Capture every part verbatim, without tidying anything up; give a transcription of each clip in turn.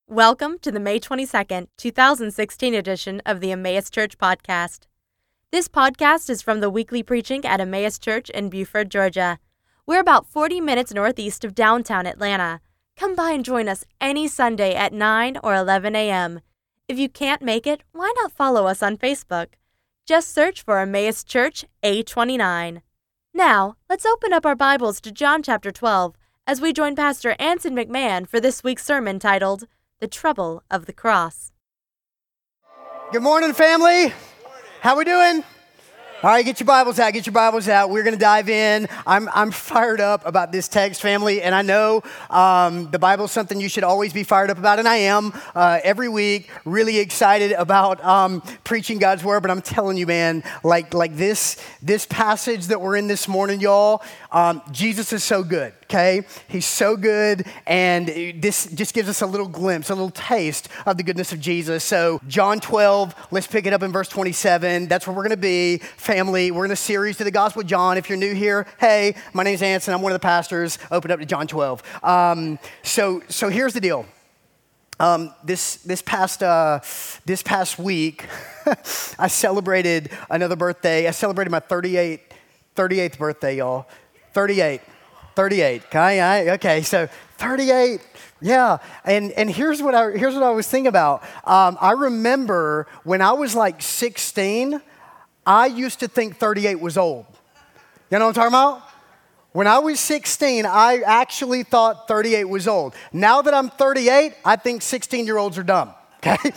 Welcome to the May twenty-second, twenty sixteen edition of the Emmaus Church Podcast. This podcast is from the weekly preaching at Emmaus Church in Buford, Georgia. We're about forty minutes northeast of downtown Atlanta. Come by and join us any Sunday at nine or eleven a.m. If you can't make it, why not follow us on Facebook? Just search for Emmaus Church A twenty-nine. Now, let's open up our Bibles to John chapter twelve as we join Pastor Anson McMahon for this week's sermon titled, The Trouble of the Cross. Good morning, family. How we doing? All right, get your Bibles out, get your Bibles out. We're going to dive in. I'm I'm fired up about this text, family, and I know um, the Bible's something you should always be fired up about, and I am uh, every week really excited about um, preaching God's Word, but I'm telling you, man, like like this, this passage that we're in this morning, y'all, um, Jesus is so good, okay? He's so good, and this just gives us a little glimpse, a little taste of the goodness of Jesus. So John twelve, let's pick it up in verse twenty-seven. That's where we're going to be. Family, we're in a series to the Gospel of John. If you're new here, hey, my name's Anson. I'm one of the pastors. Open up to John twelve. Um, so, so here's the deal. Um, this this past uh, this past week, I celebrated another birthday. I celebrated my thirty-eighth, thirty-eighth birthday, y'all. thirty-eight, thirty-eight. Okay, I, okay. So thirty-eight. Yeah, and and here's what I here's what I was thinking about. Um, I remember when I was like sixteen. I used to think thirty-eight was old. You know what I'm talking about? When I was sixteen, I actually thought thirty-eight was old. Now that I'm thirty-eight, I think sixteen-year-olds are dumb, okay?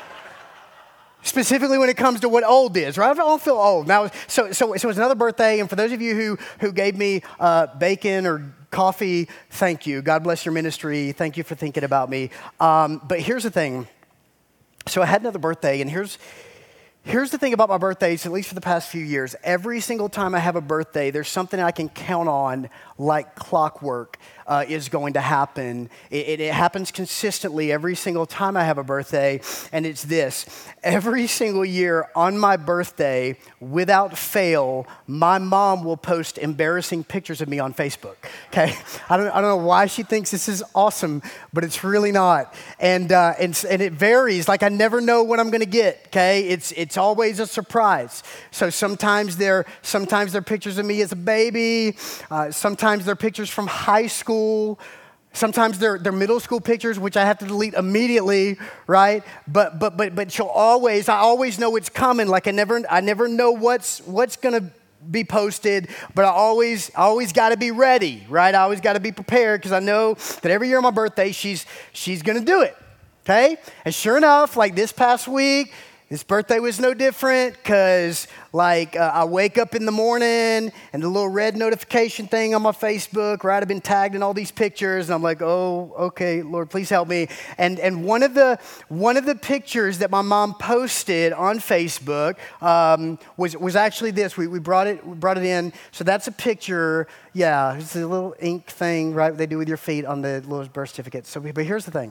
Specifically when it comes to what old is, right? I don't feel old. Now, so, so, so it's another birthday, and for those of you who, who gave me uh, bacon or coffee, thank you. God bless your ministry. Thank you for thinking about me. Um, but here's the thing. So I had another birthday, and here's... Here's the thing about my birthdays, at least for the past few years. Every single time I have a birthday, there's something I can count on like clockwork uh, is going to happen. It, it, it happens consistently every single time I have a birthday, and it's this. Every single year on my birthday, without fail, my mom will post embarrassing pictures of me on Facebook, okay? I don't, I don't know why she thinks this is awesome, but it's really not. And, uh, and, and it varies. Like, I never know what I'm going to get, okay? It's, it's It's always a surprise. So sometimes they're sometimes they're pictures of me as a baby. Uh, sometimes they're pictures from high school. Sometimes they're they're middle school pictures, which I have to delete immediately, right? But but but but she'll always I always know it's coming. Like I never I never know what's what's gonna be posted, but I always I always got to be ready, right? I always got to be prepared because I know that every year on my birthday she's she's gonna do it, okay? And sure enough, like this past week. This birthday was no different because, like, uh, I wake up in the morning and the little red notification thing on my Facebook, right? I've been tagged in all these pictures, and I'm like, oh, okay, Lord, please help me. And and one of the one of the pictures that my mom posted on Facebook um, was was actually this. We we brought it we brought it in. So that's a picture. Yeah, it's a little ink thing, right? They do with your feet on the little birth certificate. So, but here's the thing.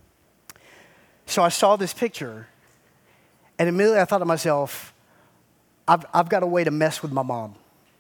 So I saw this picture. And immediately I thought to myself, I've, I've got a way to mess with my mom.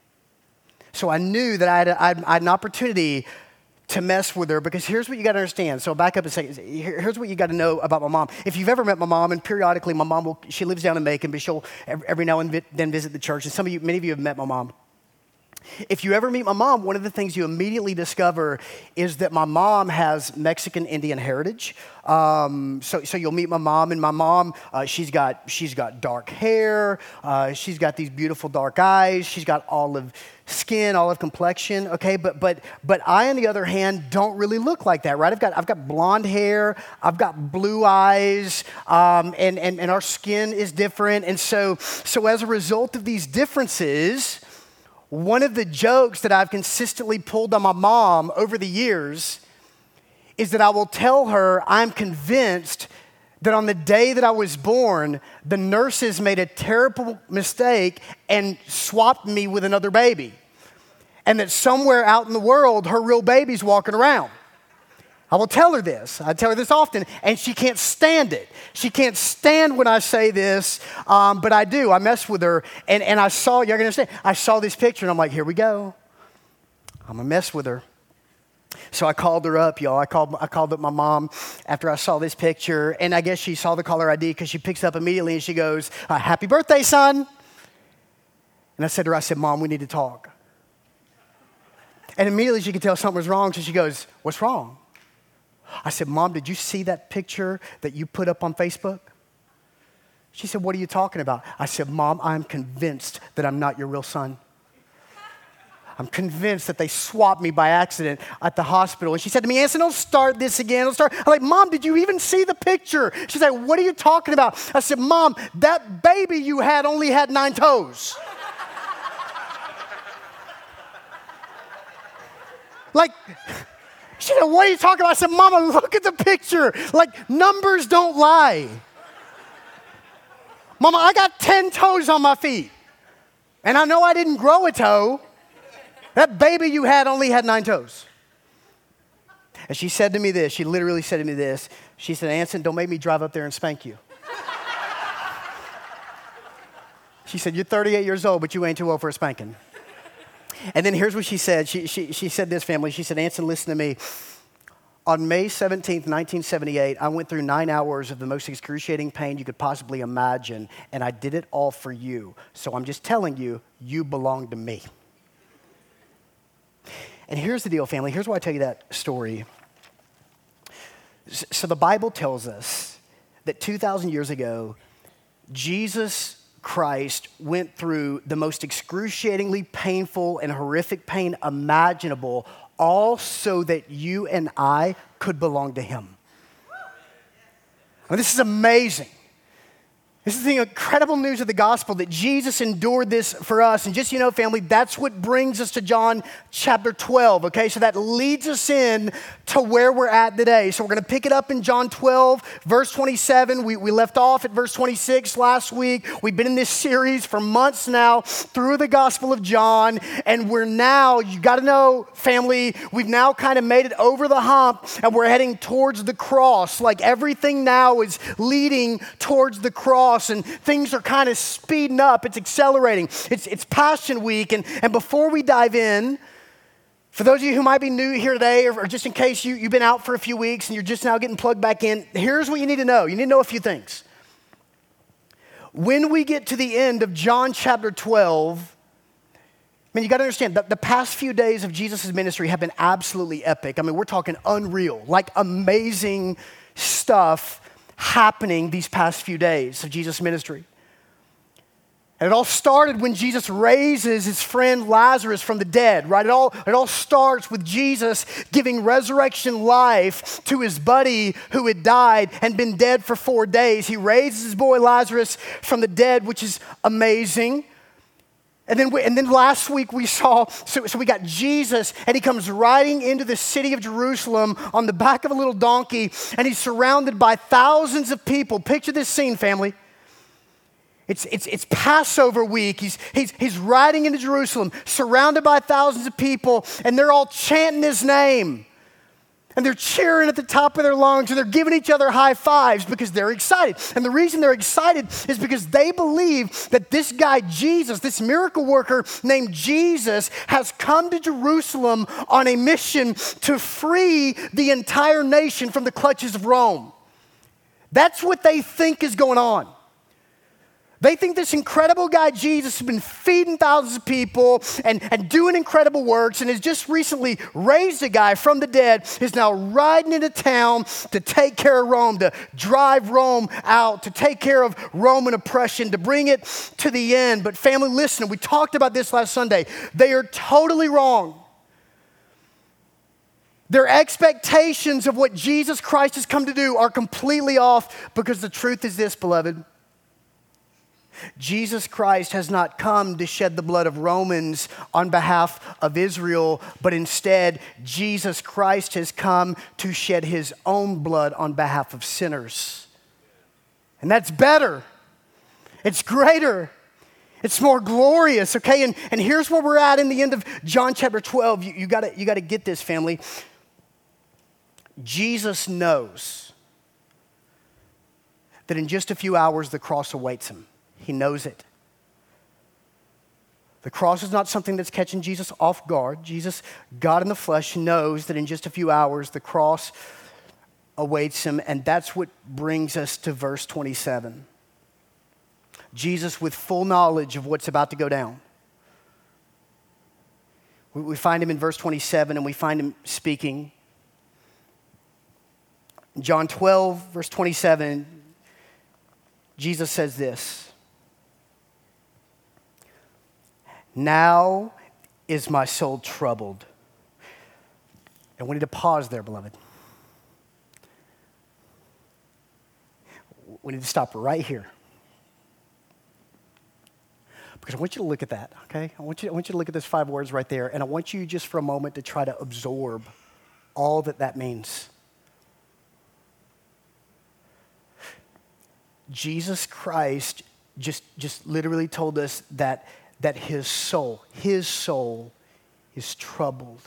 So I knew that I had, a, I had an opportunity to mess with her because here's what you got to understand. So back up a second. Here's what you got to know about my mom. If you've ever met my mom, and periodically my mom will, she lives down in Macon, but she'll every now and then visit the church. And some of you, many of you have met my mom. If you ever meet my mom, one of the things you immediately discover is that my mom has Mexican Indian heritage. Um, so, so you'll meet my mom, and my mom, uh, she's got she's got dark hair, uh, she's got these beautiful dark eyes, she's got olive skin, olive complexion. Okay, but but but I, on the other hand, don't really look like that, right? I've got I've got blonde hair, I've got blue eyes, um, and and and our skin is different, and so so as a result of these differences. One of the jokes that I've consistently pulled on my mom over the years is that I will tell her I'm convinced that on the day that I was born, the nurses made a terrible mistake and swapped me with another baby. And that somewhere out in the world, her real baby's walking around. I will tell her this. I tell her this often, and she can't stand it. She can't stand when I say this, um, but I do. I mess with her, and, and I saw, you're going to understand, I saw this picture, and I'm like, here we go. I'm going to mess with her. So I called her up, y'all. I called, I called up my mom after I saw this picture, and I guess she saw the caller I D because she picks up immediately and she goes, uh, happy birthday, son. And I said to her, I said, Mom, we need to talk. And immediately she could tell something was wrong, so she goes, what's wrong? I said, Mom, did you see that picture that you put up on Facebook? She said, what are you talking about? I said, Mom, I'm convinced that I'm not your real son. I'm convinced that they swapped me by accident at the hospital. And she said to me, Anson, don't start this again. Don't start. I'm like, Mom, did you even see the picture? She's like, what are you talking about? I said, Mom, that baby you had only had nine toes. Like, she said, what are you talking about? I said, Mama, look at the picture. Like, numbers don't lie. Mama, I got ten toes on my feet. And I know I didn't grow a toe. That baby you had only had nine toes. And she said to me this. She literally said to me this. She said, Anson, don't make me drive up there and spank you. She said, you're thirty-eight years old, but you ain't too old for a spanking. And then here's what she said. She, she, she said this, family. She said, Anson, listen to me. On May seventeenth, nineteen seventy-eight, I went through nine hours of the most excruciating pain you could possibly imagine, and I did it all for you. So I'm just telling you, you belong to me. And here's the deal, family. Here's why I tell you that story. So the Bible tells us that two thousand years ago, Jesus Christ went through the most excruciatingly painful and horrific pain imaginable, all so that you and I could belong to him. I mean, this is amazing. This is the incredible news of the gospel that Jesus endured this for us. And just, you know, family, that's what brings us to John chapter twelve, okay? So that leads us in to where we're at today. So we're going to pick it up in John twelve, verse twenty-seven. We, we left off at verse twenty-six last week. We've been in this series for months now through the Gospel of John. And we're now, you got to know, family, we've now kind of made it over the hump and we're heading towards the cross. Like everything now is leading towards the cross. And things are kind of speeding up. It's accelerating. It's, it's Passion Week. And, and before we dive in, for those of you who might be new here today, or, or just in case you, you've been out for a few weeks and you're just now getting plugged back in, here's what you need to know. You need to know a few things. When we get to the end of John chapter twelve, I mean, you got to understand, the, the past few days of Jesus' ministry have been absolutely epic. I mean, we're talking unreal, like amazing stuff happening these past few days of Jesus' ministry. And it all started when Jesus raises his friend Lazarus from the dead, right? It all, it all starts with Jesus giving resurrection life to his buddy who had died and been dead for four days. He raises his boy Lazarus from the dead, which is amazing. And then, we, and then last week we saw, so, so we got Jesus, and he comes riding into the city of Jerusalem on the back of a little donkey, and he's surrounded by thousands of people. Picture this scene, family. It's, it's, it's Passover week. He's, he's, he's riding into Jerusalem, surrounded by thousands of people, and they're all chanting his name. And they're cheering at the top of their lungs, and they're giving each other high fives because they're excited. And the reason they're excited is because they believe that this guy, Jesus, this miracle worker named Jesus, has come to Jerusalem on a mission to free the entire nation from the clutches of Rome. That's what they think is going on. They think this incredible guy, Jesus, has been feeding thousands of people and, and doing incredible works and has just recently raised a guy from the dead, is now riding into town to take care of Rome, to drive Rome out, to take care of Roman oppression, to bring it to the end. But family, listen, we talked about this last Sunday. They are totally wrong. Their expectations of what Jesus Christ has come to do are completely off, because the truth is this, beloved. Jesus Christ has not come to shed the blood of Romans on behalf of Israel, but instead, Jesus Christ has come to shed his own blood on behalf of sinners. And that's better. It's greater. It's more glorious, okay? And, and here's where we're at in the end of John chapter twelve. You, you gotta, you gotta get this, family. Jesus knows that in just a few hours, the cross awaits him. He knows it. The cross is not something that's catching Jesus off guard. Jesus, God in the flesh, knows that in just a few hours the cross awaits him, and that's what brings us to verse twenty-seven. Jesus, with full knowledge of what's about to go down. We find him in verse twenty-seven, and we find him speaking. John twelve, verse twenty-seven, Jesus says this: "Now is my soul troubled." And we need to pause there, beloved. We need to stop right here. Because I want you to look at that, okay? I want you, I want you to look at those five words right there, and I want you just for a moment to try to absorb all that that means. Jesus Christ just, just literally told us that, that his soul, his soul is troubled.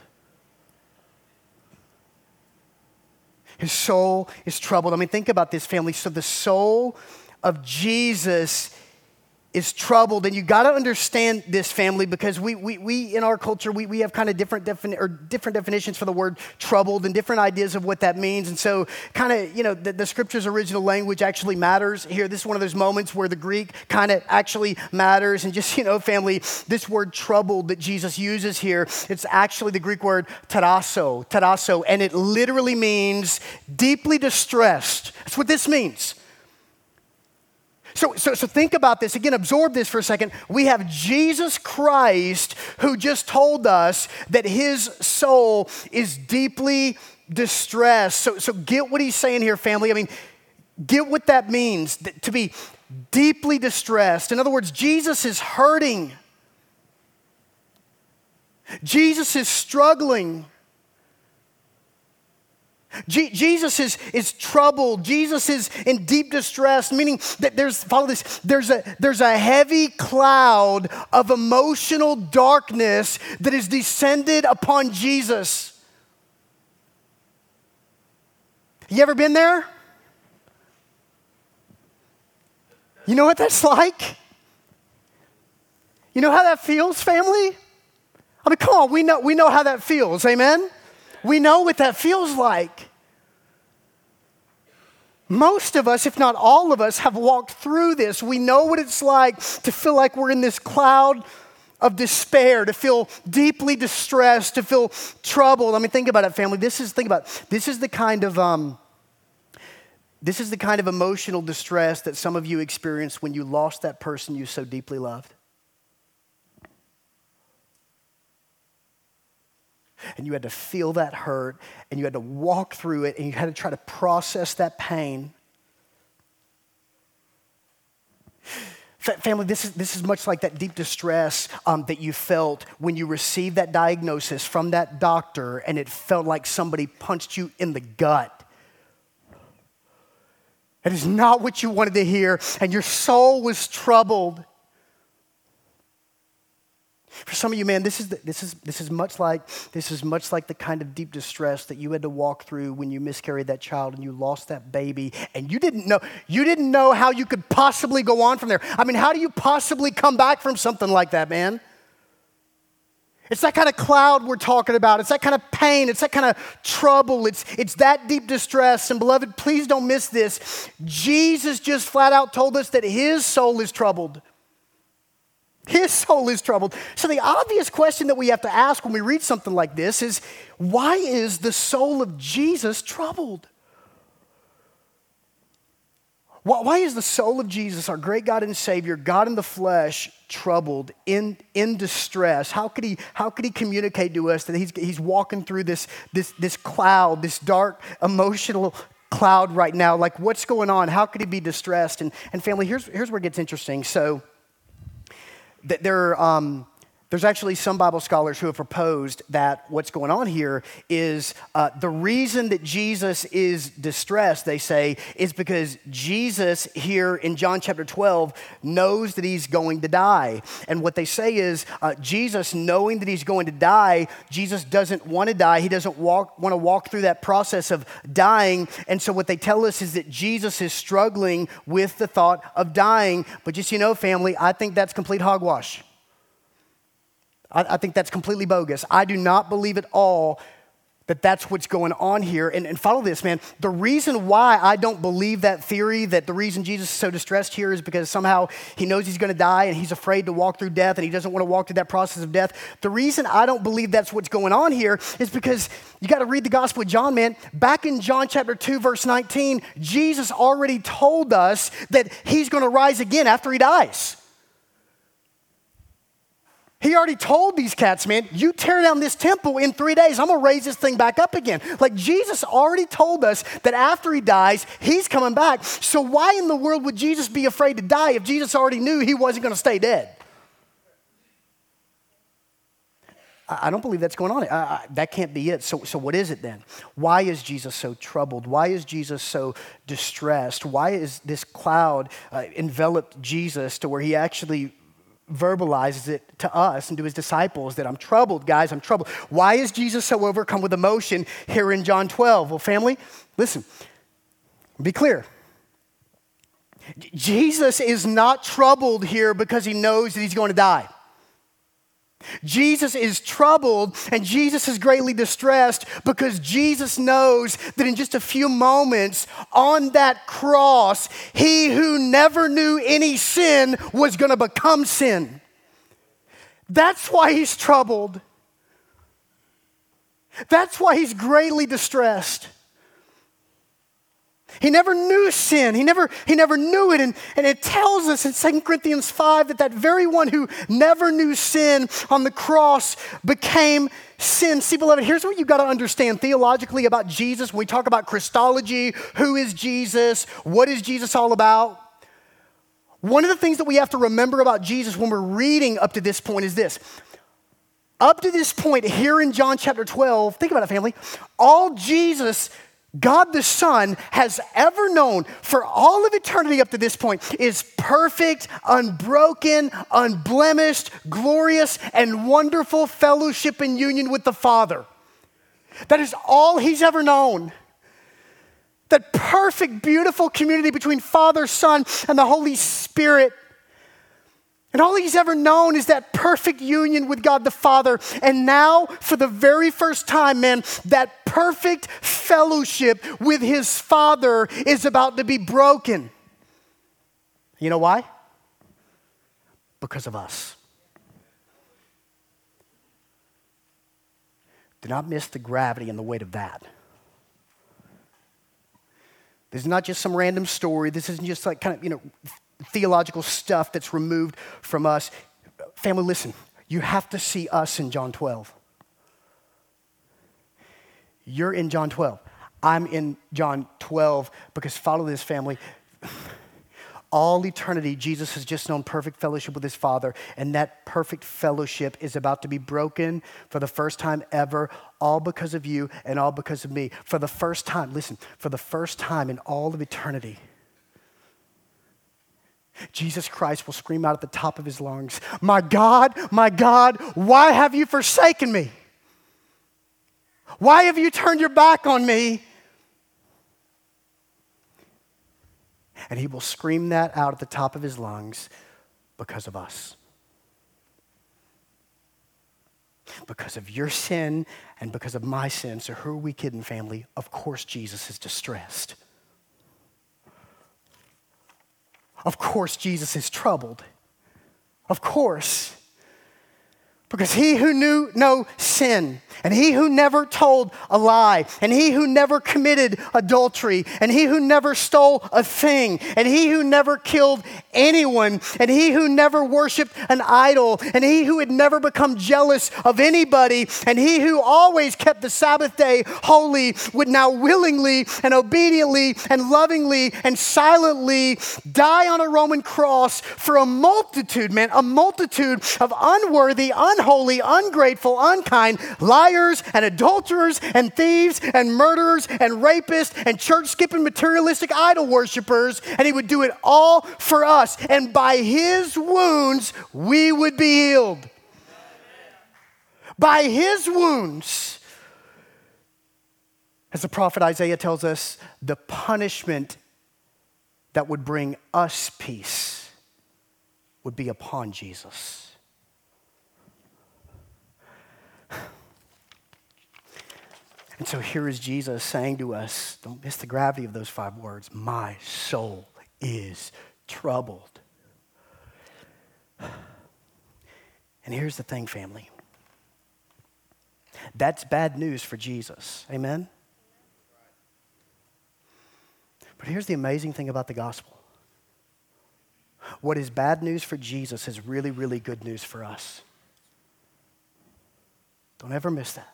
His soul is troubled. I mean, think about this, family. So the soul of Jesus is troubled. And you got to understand this, family, because we, we, we in our culture, we, we have kind of different, defini- or different definitions for the word troubled and different ideas of what that means. And so kind of, you know, the, the scripture's original language actually matters here. This is one of those moments where the Greek kind of actually matters. And just, you know, family, this word troubled that Jesus uses here, it's actually the Greek word tarasso, tarasso, and it literally means deeply distressed. That's what this means. So, so, so think about this. Again, absorb this for a second. We have Jesus Christ who just told us that his soul is deeply distressed. So, so get what he's saying here, family. I mean, get what that means, that to be deeply distressed. In other words, Jesus is hurting. Jesus is struggling. Je- Jesus is, is troubled. Jesus is in deep distress, meaning that there's, follow this, there's a, there's a heavy cloud of emotional darkness that is descended upon Jesus. You ever been there? You know what that's like? You know how that feels, family? I mean, come on, we know, we know how that feels, amen? We know what that feels like. Most of us, if not all of us, have walked through this. We know what it's like to feel like we're in this cloud of despair, to feel deeply distressed, to feel troubled. I mean, think about it, family. This is, think about it. This is the kind of, um, this is the kind of emotional distress that some of you experienced when you lost that person you so deeply loved. And you had to feel that hurt, and you had to walk through it, and you had to try to process that pain. Family, this is, this is much like that deep distress um, that you felt when you received that diagnosis from that doctor, and it felt like somebody punched you in the gut. It is not what you wanted to hear, and your soul was troubled. For some of you, man, this is, the, this is, this is much like, this is much like the kind of deep distress that you had to walk through when you miscarried that child and you lost that baby, and you didn't know, you didn't know how you could possibly go on from there. I mean, how do you possibly come back from something like that, man? It's that kind of cloud we're talking about. It's that kind of pain. It's that kind of trouble. It's, it's that deep distress. And beloved, please don't miss this. Jesus just flat out told us that his soul is troubled. His soul is troubled. So the obvious question that we have to ask when we read something like this is, why is the soul of Jesus troubled? Why is the soul of Jesus, our great God and Savior, God in the flesh, troubled, in, in distress? How could he, how could he communicate to us that he's, he's walking through this, this, this cloud, this dark, emotional cloud right now? Like, what's going on? How could he be distressed? And, and family, here's, here's where it gets interesting. So, that there, um, there's actually some Bible scholars who have proposed that what's going on here is uh, the reason that Jesus is distressed, they say, is because Jesus here in John chapter twelve knows that he's going to die. And what they say is uh, Jesus, knowing that he's going to die, Jesus doesn't want to die. He doesn't walk, want to walk through that process of dying. And so what they tell us is that Jesus is struggling with the thought of dying. But just, you know, family, I think that's complete hogwash. I, I think that's completely bogus. I do not believe at all that that's what's going on here. And, and follow this, man. The reason why I don't believe that theory, that the reason Jesus is so distressed here is because somehow he knows he's going to die and he's afraid to walk through death and he doesn't want to walk through that process of death. The reason I don't believe that's what's going on here is because you got to read the Gospel of John, man. Back in John chapter two, verse nineteen, Jesus already told us that he's going to rise again after he dies. He already told these cats, man, you tear down this temple in three days, I'm going to raise this thing back up again. Like Jesus already told us that after he dies, he's coming back. So why in the world would Jesus be afraid to die if Jesus already knew he wasn't going to stay dead? I don't believe that's going on. I, I, that can't be it. So, so what is it then? Why is Jesus so troubled? Why is Jesus so distressed? Why is this cloud uh, enveloped Jesus to where he actually verbalizes it to us and to his disciples that I'm troubled, guys, I'm troubled. Why is Jesus so overcome with emotion here in John twelve? Well, family, listen, be clear. Jesus is not troubled here because he knows that he's going to die. Jesus is troubled and Jesus is greatly distressed because Jesus knows that in just a few moments on that cross, he who never knew any sin was going to become sin. That's why he's troubled. That's why he's greatly distressed. He never knew sin. He never, he never knew it. And, and it tells us in Second Corinthians five that that very one who never knew sin on the cross became sin. See, beloved, here's what you've got to understand theologically about Jesus. When we talk about Christology, who is Jesus? What is Jesus all about? One of the things that we have to remember about Jesus when we're reading up to this point is this. Up to this point here in John chapter twelve, think about it, family, all Jesus God the Son has ever known for all of eternity up to this point is perfect, unbroken, unblemished, glorious, and wonderful fellowship and union with the Father. That is all he's ever known. That perfect, beautiful community between Father, Son, and the Holy Spirit. And all he's ever known is that perfect union with God the Father. And now, for the very first time, man, that perfect fellowship with his Father is about to be broken. You know why? Because of us. Do not miss the gravity and the weight of that. This is not just some random story. This isn't just like kind of, you know, theological stuff that's removed from us. Family, listen, you have to see us in John twelve. You're in John twelve. I'm in John twelve because follow this, family. All eternity, Jesus has just known perfect fellowship with his Father, and that perfect fellowship is about to be broken for the first time ever, all because of you and all because of me. For the first time, listen, for the first time in all of eternity, Jesus Christ will scream out at the top of his lungs, "My God, my God, why have you forsaken me? Why have you turned your back on me?" And he will scream that out at the top of his lungs because of us. Because of your sin and because of my sin. So who are we kidding, family? Of course Jesus is distressed. Of course Jesus is troubled. Of course. Because he who knew no sin, and he who never told a lie, and he who never committed adultery, and he who never stole a thing, and he who never killed anyone, and he who never worshiped an idol, and he who had never become jealous of anybody, and he who always kept the Sabbath day holy would now willingly and obediently and lovingly and silently die on a Roman cross for a multitude, man, a multitude of unworthy, unholy, ungrateful, unkind liars and adulterers and thieves and murderers and rapists and church-skipping materialistic idol worshipers, and he would do it all for us. And by his wounds, we would be healed. By his wounds, as the prophet Isaiah tells us, the punishment that would bring us peace would be upon Jesus. And so here is Jesus saying to us, don't miss the gravity of those five words, my soul is troubled. And here's the thing, family. That's bad news for Jesus. Amen? But here's the amazing thing about the gospel. What is bad news for Jesus is really, really good news for us. Don't ever miss that.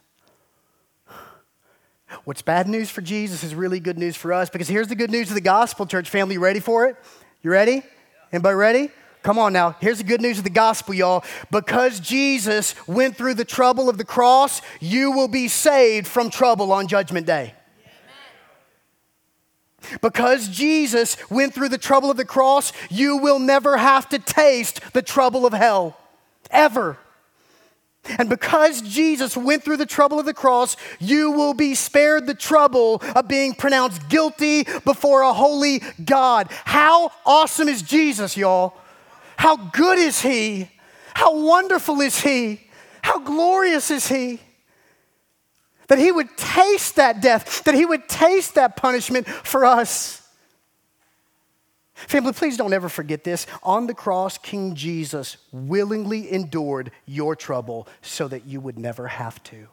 What's bad news for Jesus is really good news for us, because here's the good news of the gospel, church family. You ready for it? You ready? Anybody ready? Come on now. Here's the good news of the gospel, y'all. Because Jesus went through the trouble of the cross, you will be saved from trouble on Judgment Day. Amen. Because Jesus went through the trouble of the cross, you will never have to taste the trouble of hell, ever. And because Jesus went through the trouble of the cross, you will be spared the trouble of being pronounced guilty before a holy God. How awesome is Jesus, y'all? How good is he? How wonderful is he? How glorious is he? That he would taste that death, that he would taste that punishment for us. Family, please don't ever forget this. On the cross, King Jesus willingly endured your trouble so that you would never have to.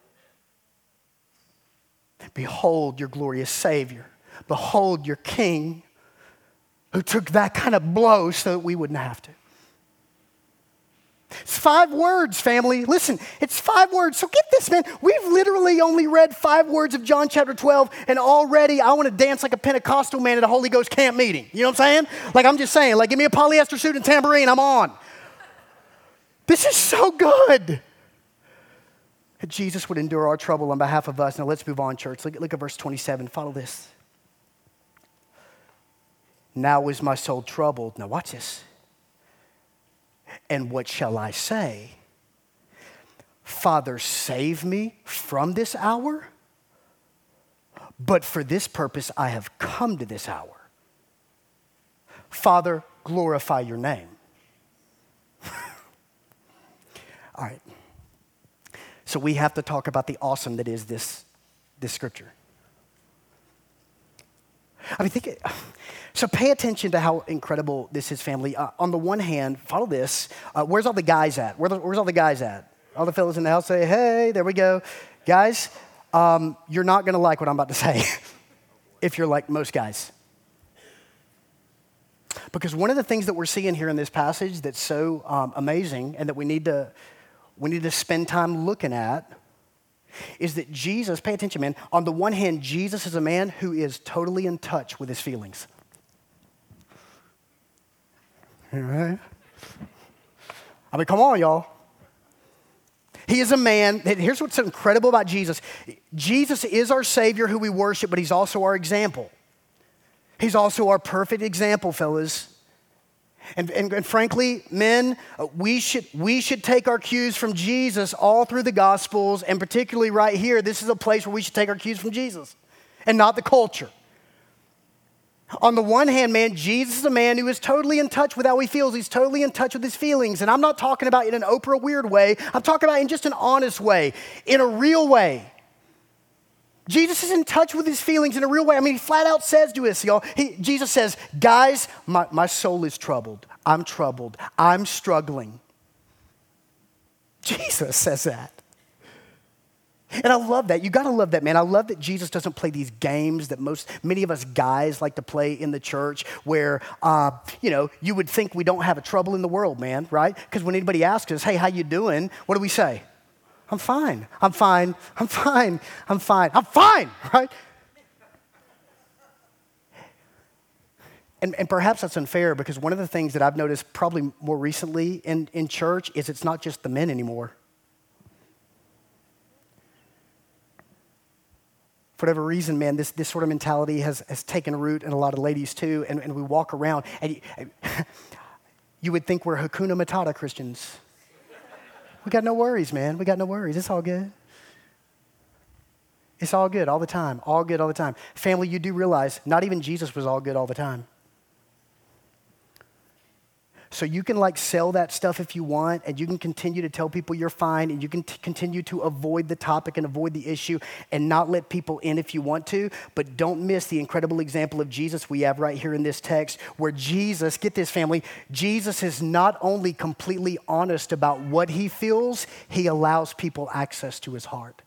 Behold your glorious Savior. Behold your King who took that kind of blow so that we wouldn't have to. It's five words, family. Listen, it's five words. So get this, man. We've literally only read five words of John chapter twelve, and already I want to dance like a Pentecostal man at a Holy Ghost camp meeting. You know what I'm saying? Like, I'm just saying, like, give me a polyester suit and tambourine, I'm on. This is so good. That Jesus would endure our trouble on behalf of us. Now let's move on, church. Look, look at verse twenty-seven. Follow this. Now is my soul troubled. Now watch this. And what shall I say? Father, save me from this hour? But for this purpose I have come to this hour. Father, glorify your name. All right. So we have to talk about the awesome that is this, this scripture. I mean, think it, so pay attention to how incredible this is, family. Uh, on the one hand, follow this. Uh, where's all the guys at? Where the, where's all the guys at? All the fellas in the house say, hey, there we go. Guys, um, you're not going to like what I'm about to say if you're like most guys. Because one of the things that we're seeing here in this passage that's so um, amazing and that we need to we need to spend time looking at is that Jesus, pay attention, man. On the one hand, Jesus is a man who is totally in touch with his feelings. All right? I mean, come on, y'all. He is a man, here's what's so incredible about Jesus. Jesus is our Savior who we worship, but he's also our example. He's also our perfect example, fellas. And, and, and frankly, men, uh, we should, we should take our cues from Jesus all through the Gospels, and particularly right here, this is a place where we should take our cues from Jesus and not the culture. On the one hand, man, Jesus is a man who is totally in touch with how he feels. He's totally in touch with his feelings. And I'm not talking about in an Oprah weird way. I'm talking about in just an honest way, in a real way. Jesus is in touch with his feelings in a real way. I mean, he flat out says to us, y'all, he, Jesus says, guys, my, my soul is troubled. I'm troubled. I'm struggling. Jesus says that. And I love that. You got to love that, man. I love that Jesus doesn't play these games that most, many of us guys like to play in the church where, uh, you know, you would think we don't have a trouble in the world, man, right? Because when anybody asks us, hey, how you doing? What do we say? I'm fine. I'm fine. I'm fine. I'm fine. I'm fine, right? And, and perhaps that's unfair because one of the things that I've noticed probably more recently in, in church is it's not just the men anymore. For whatever reason, man, this, this sort of mentality has, has taken root in a lot of ladies too, and, and we walk around, and you, you would think we're Hakuna Matata Christians. We got no worries, man. We got no worries. It's all good. It's all good all the time. All good all the time. Family, you do realize not even Jesus was all good all the time. So you can like sell that stuff if you want, and you can continue to tell people you're fine, and you can t- continue to avoid the topic and avoid the issue and not let people in if you want to, but don't miss the incredible example of Jesus we have right here in this text where Jesus, get this family, Jesus is not only completely honest about what he feels, he allows people access to his heart.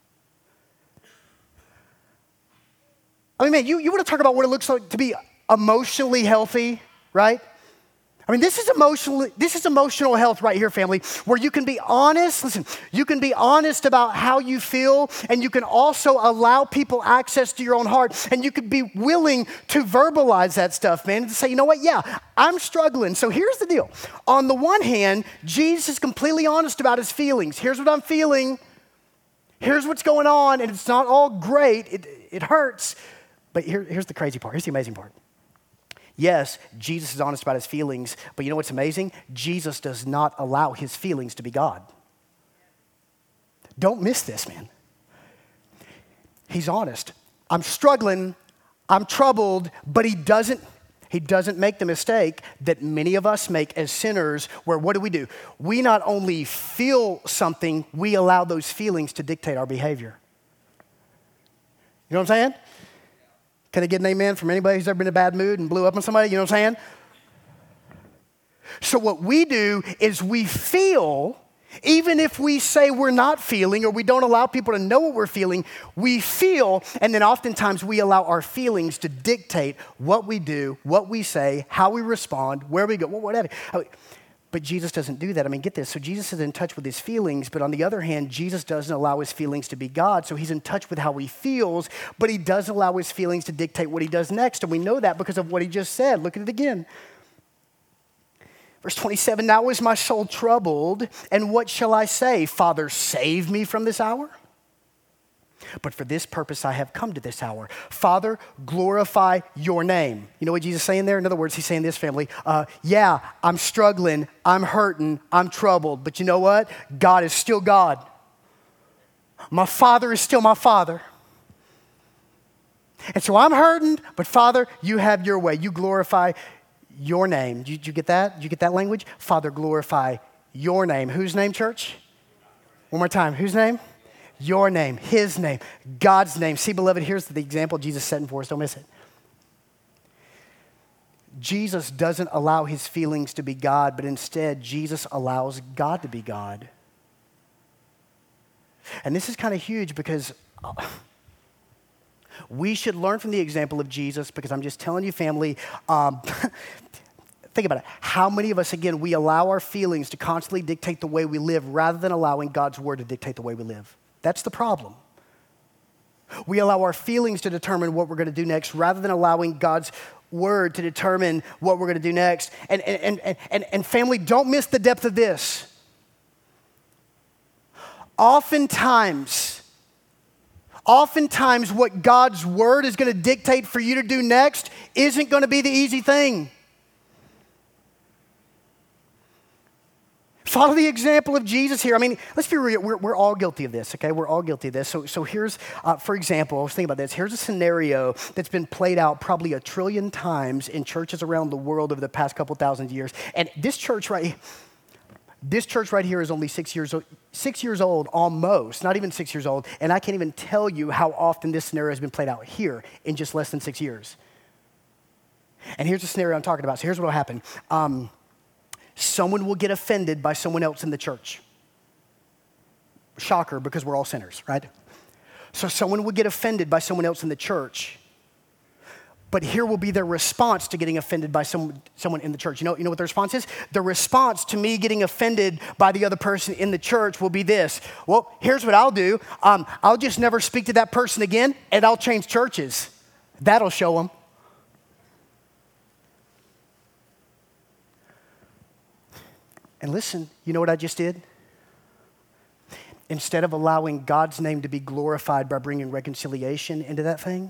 I mean, man, you, you want to talk about what it looks like to be emotionally healthy, right? I mean, this is emotional, this is emotional health right here, family, where you can be honest. Listen, you can be honest about how you feel, and you can also allow people access to your own heart, and you could be willing to verbalize that stuff, man, and to say, you know what, yeah, I'm struggling. So here's the deal. On the one hand, Jesus is completely honest about his feelings. Here's what I'm feeling. Here's what's going on, and it's not all great. It, it hurts. But here, here's the crazy part. Here's the amazing part. Yes, Jesus is honest about his feelings, but you know what's amazing? Jesus does not allow his feelings to be God. Don't miss this, man. He's honest. I'm struggling, I'm troubled, but he doesn't, he doesn't make the mistake that many of us make as sinners, where what do we do? We not only feel something, we allow those feelings to dictate our behavior. You know what I'm saying? Can I get an amen from anybody who's ever been in a bad mood and blew up on somebody? You know what I'm saying? So what we do is we feel, even if we say we're not feeling or we don't allow people to know what we're feeling, we feel, and then oftentimes we allow our feelings to dictate what we do, what we say, how we respond, where we go, whatever. But Jesus doesn't do that. I mean, get this. So Jesus is in touch with his feelings, but on the other hand, Jesus doesn't allow his feelings to be God. So he's in touch with how he feels, but he doesn't allow his feelings to dictate what he does next. And we know that because of what he just said. Look at it again. Verse twenty-seven, now is my soul troubled, and what shall I say? Father, save me from this hour? But for this purpose I have come to this hour. Father, glorify your name. You know what Jesus is saying there? In other words, he's saying this, family. Uh, yeah, I'm struggling, I'm hurting, I'm troubled. But you know what? God is still God. My Father is still my Father. And so I'm hurting, but Father, you have your way. You glorify your name. Did you, did you get that? Did you get that language? Father, glorify your name. Whose name, church? One more time. Whose name? Your name, his name, God's name. See, beloved, here's the example Jesus set for us. Don't miss it. Jesus doesn't allow his feelings to be God, but instead, Jesus allows God to be God. And this is kind of huge because we should learn from the example of Jesus, because I'm just telling you, family, um, think about it. How many of us, again, we allow our feelings to constantly dictate the way we live rather than allowing God's word to dictate the way we live? That's the problem. We allow our feelings to determine what we're going to do next rather than allowing God's word to determine what we're going to do next. And, and, and, and, and family, don't miss the depth of this. Oftentimes, oftentimes what God's word is going to dictate for you to do next isn't going to be the easy thing. Follow the example of Jesus here. I mean, let's be real. We're, we're all guilty of this, okay? We're all guilty of this. So, so here's, uh, for example, I was thinking about this. Here's a scenario that's been played out probably a trillion times in churches around the world over the past couple thousand years. And this church right, this church right here is only six years old, six years old, almost, not even six years old. And I can't even tell you how often this scenario has been played out here in just less than six years. And here's the scenario I'm talking about. So here's what will happen. Um, Someone will get offended by someone else in the church. Shocker, because we're all sinners, right? So someone will get offended by someone else in the church. But here will be their response to getting offended by some, someone in the church. You know, you know what the response is? The response to me getting offended by the other person in the church will be this. Well, here's what I'll do. Um, I'll just never speak to that person again, and I'll change churches. That'll show them. And listen, you know what I just did? Instead of allowing God's name to be glorified by bringing reconciliation into that thing,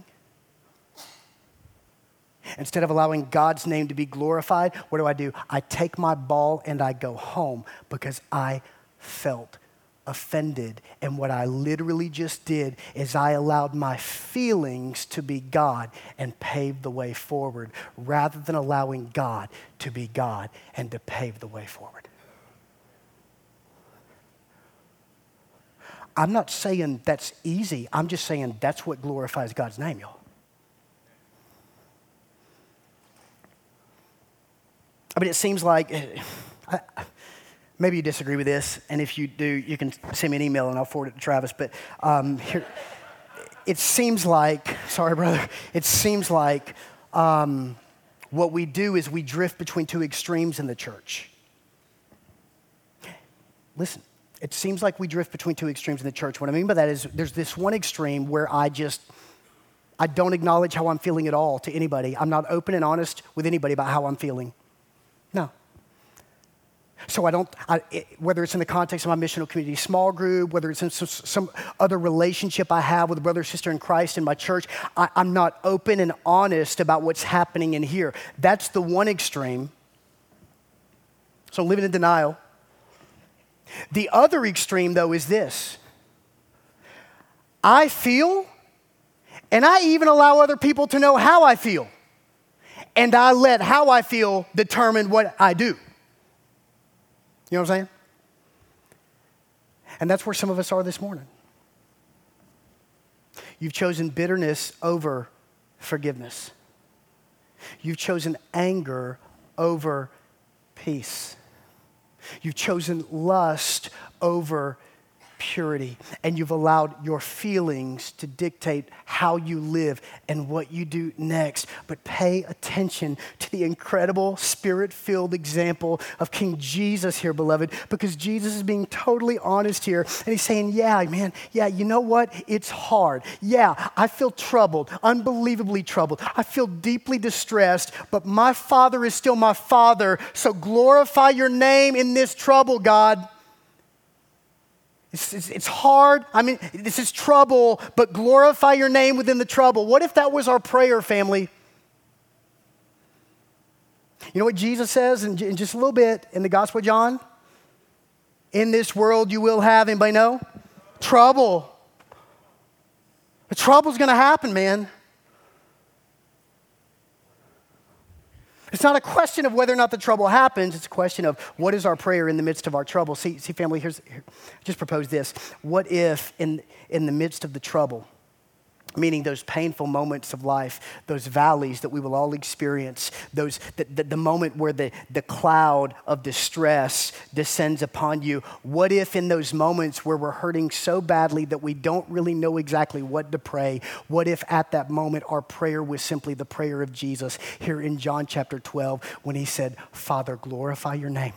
instead of allowing God's name to be glorified, what do I do? I take my ball and I go home because I felt offended. And what I literally just did is I allowed my feelings to be God and pave the way forward rather than allowing God to be God and to pave the way forward. I'm not saying that's easy. I'm just saying that's what glorifies God's name, y'all. I mean, it seems like, I, maybe you disagree with this, and if you do, you can send me an email and I'll forward it to Travis. But um, here, it seems like, sorry, brother, it seems like um, what we do is we drift between two extremes in the church. Listen, it seems like we drift between two extremes in the church. What I mean by that is there's this one extreme where I just, I don't acknowledge how I'm feeling at all to anybody. I'm not open and honest with anybody about how I'm feeling. No. So I don't, I, it, whether it's in the context of my missional community small group, whether it's in some, some other relationship I have with a brother or sister in Christ in my church, I, I'm not open and honest about what's happening in here. That's the one extreme. So living in denial. The other extreme, though, is this. I feel, and I even allow other people to know how I feel. And I let how I feel determine what I do. You know what I'm saying? And that's where some of us are this morning. You've chosen bitterness over forgiveness. You've chosen anger over peace. You've chosen lust over purity, and you've allowed your feelings to dictate how you live and what you do next. But pay attention to the incredible spirit-filled example of King Jesus here, beloved, because Jesus is being totally honest here, and he's saying, yeah, man, yeah, you know what? It's hard. Yeah, I feel troubled, unbelievably troubled. I feel deeply distressed, but my Father is still my Father, so glorify your name in this trouble, God. It's, it's, it's hard. I mean, this is trouble, but glorify your name within the trouble. What if that was our prayer, family? You know what Jesus says in, in just a little bit in the Gospel of John? In this world you will have, anybody know? Trouble. The trouble's going to happen, man. It's not a question of whether or not the trouble happens. It's a question of what is our prayer in the midst of our trouble. See, see, family, here's, here, just propose this. What if in, in the midst of the trouble, meaning those painful moments of life, those valleys that we will all experience, those the, the, the moment where the, the cloud of distress descends upon you, what if in those moments where we're hurting so badly that we don't really know exactly what to pray, what if at that moment our prayer was simply the prayer of Jesus here in John chapter twelve when he said, Father, glorify your name.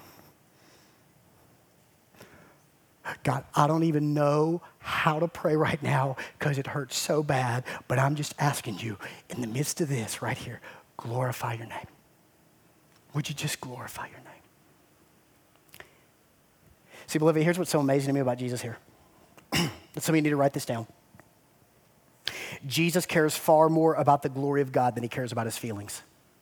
God, I don't even know how to pray right now because it hurts so bad, but I'm just asking you, in the midst of this right here, glorify your name. Would you just glorify your name? See, beloved, here's what's so amazing to me about Jesus here. Some of you need to write this down. Jesus cares far more about the glory of God than he cares about his feelings.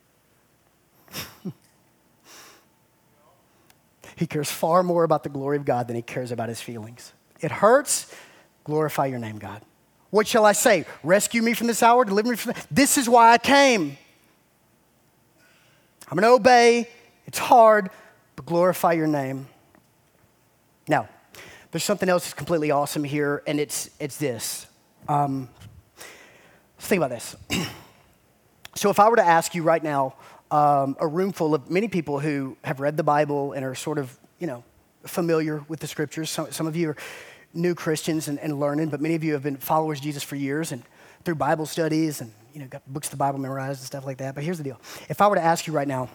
He cares far more about the glory of God than he cares about his feelings. It hurts. Glorify your name, God. What shall I say? Rescue me from this hour, deliver me from this. This is why I came. I'm going to obey. It's hard, but glorify your name. Now, there's something else that's completely awesome here, and it's it's this. Um, let's think about this. So if I were to ask you right now, Um, a room full of many people who have read the Bible and are sort of, you know, familiar with the scriptures. Some, some of you are new Christians and, and learning, but many of you have been followers of Jesus for years and through Bible studies and, you know, got books of the Bible memorized and stuff like that. But here's the deal. If I were to ask you right now,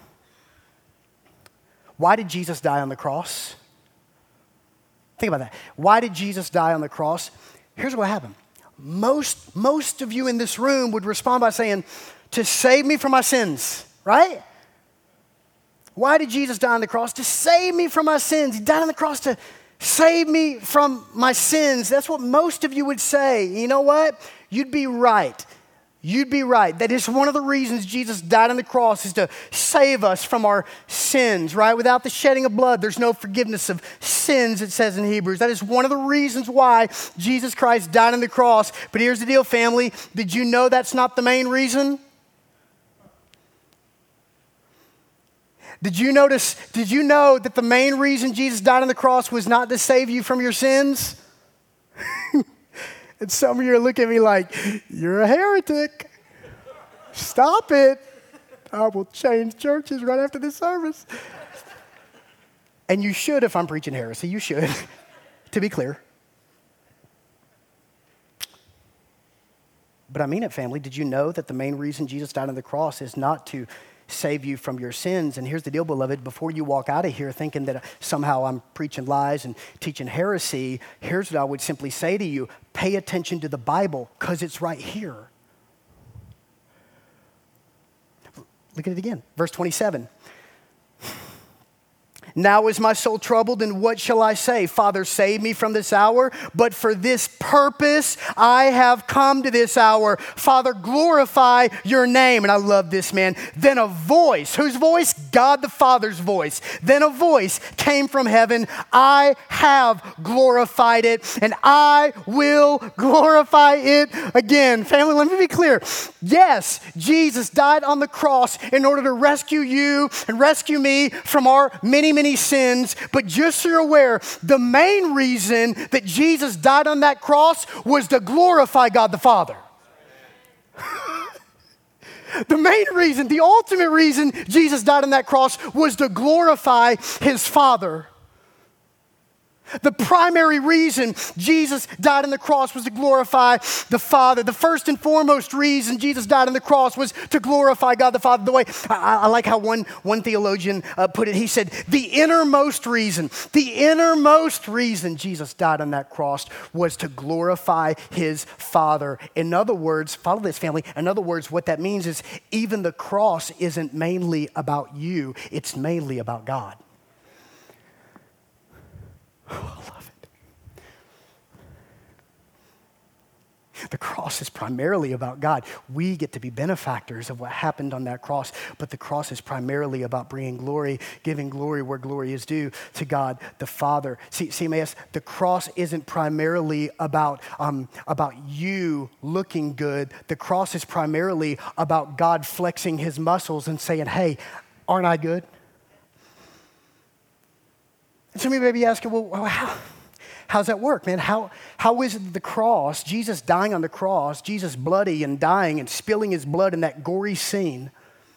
why did Jesus die on the cross? Think about that. Why did Jesus die on the cross? Here's what happened. Most, most of you in this room would respond by saying, to save me from my sins. Right? Why did Jesus die on the cross? To save me from my sins. He died on the cross to save me from my sins. That's what most of you would say. You know what? You'd be right. you'd be right. That is one of the reasons Jesus died on the cross, is to save us from our sins, right? Without the shedding of blood, there's no forgiveness of sins, it says in Hebrews. That is one of the reasons why Jesus Christ died on the cross. But here's the deal, family. Did you know that's not the main reason? Did you notice, did you know that the main reason Jesus died on the cross was not to save you from your sins? And some of you are looking at me like, you're a heretic. Stop it. I will change churches right after this service. And you should if I'm preaching heresy. You should, to be clear. But I mean it, family. Did you know that the main reason Jesus died on the cross is not to save you from your sins? And here's the deal, beloved. Before you walk out of here thinking that somehow I'm preaching lies and teaching heresy, here's what I would simply say to you. Pay attention to the Bible, because it's right here. Look at it again. Verse twenty-seven. Now is my soul troubled, and what shall I say? Father, save me from this hour. But for this purpose I have come to this hour. Father, glorify your name. And I love this, man. Then a voice, whose voice? God the Father's voice. Then a voice came from heaven. I have glorified it, and I will glorify it again. Family, let me be clear. Yes, Jesus died on the cross in order to rescue you and rescue me from our many, many many sins, but just so you're aware, the main reason that Jesus died on that cross was to glorify God the Father. The main reason, the ultimate reason Jesus died on that cross was to glorify his Father. The primary reason Jesus died on the cross was to glorify the Father. The first and foremost reason Jesus died on the cross was to glorify God the Father. The way I, I like how one, one theologian uh, put it, he said, the innermost reason, the innermost reason Jesus died on that cross was to glorify his Father. In other words, follow this, family. In other words, what that means is even the cross isn't mainly about you, it's mainly about God. Oh, I love it. The cross is primarily about God. We get to be benefactors of what happened on that cross, but the cross is primarily about bringing glory, giving glory where glory is due to God the Father. See, C M A S, the cross isn't primarily about, um, about you looking good. The cross is primarily about God flexing his muscles and saying, hey, aren't I good? And some of you may be asking, well, how, how's that work, man? How, how is it the cross, Jesus dying on the cross, Jesus bloody and dying and spilling his blood in that gory scene,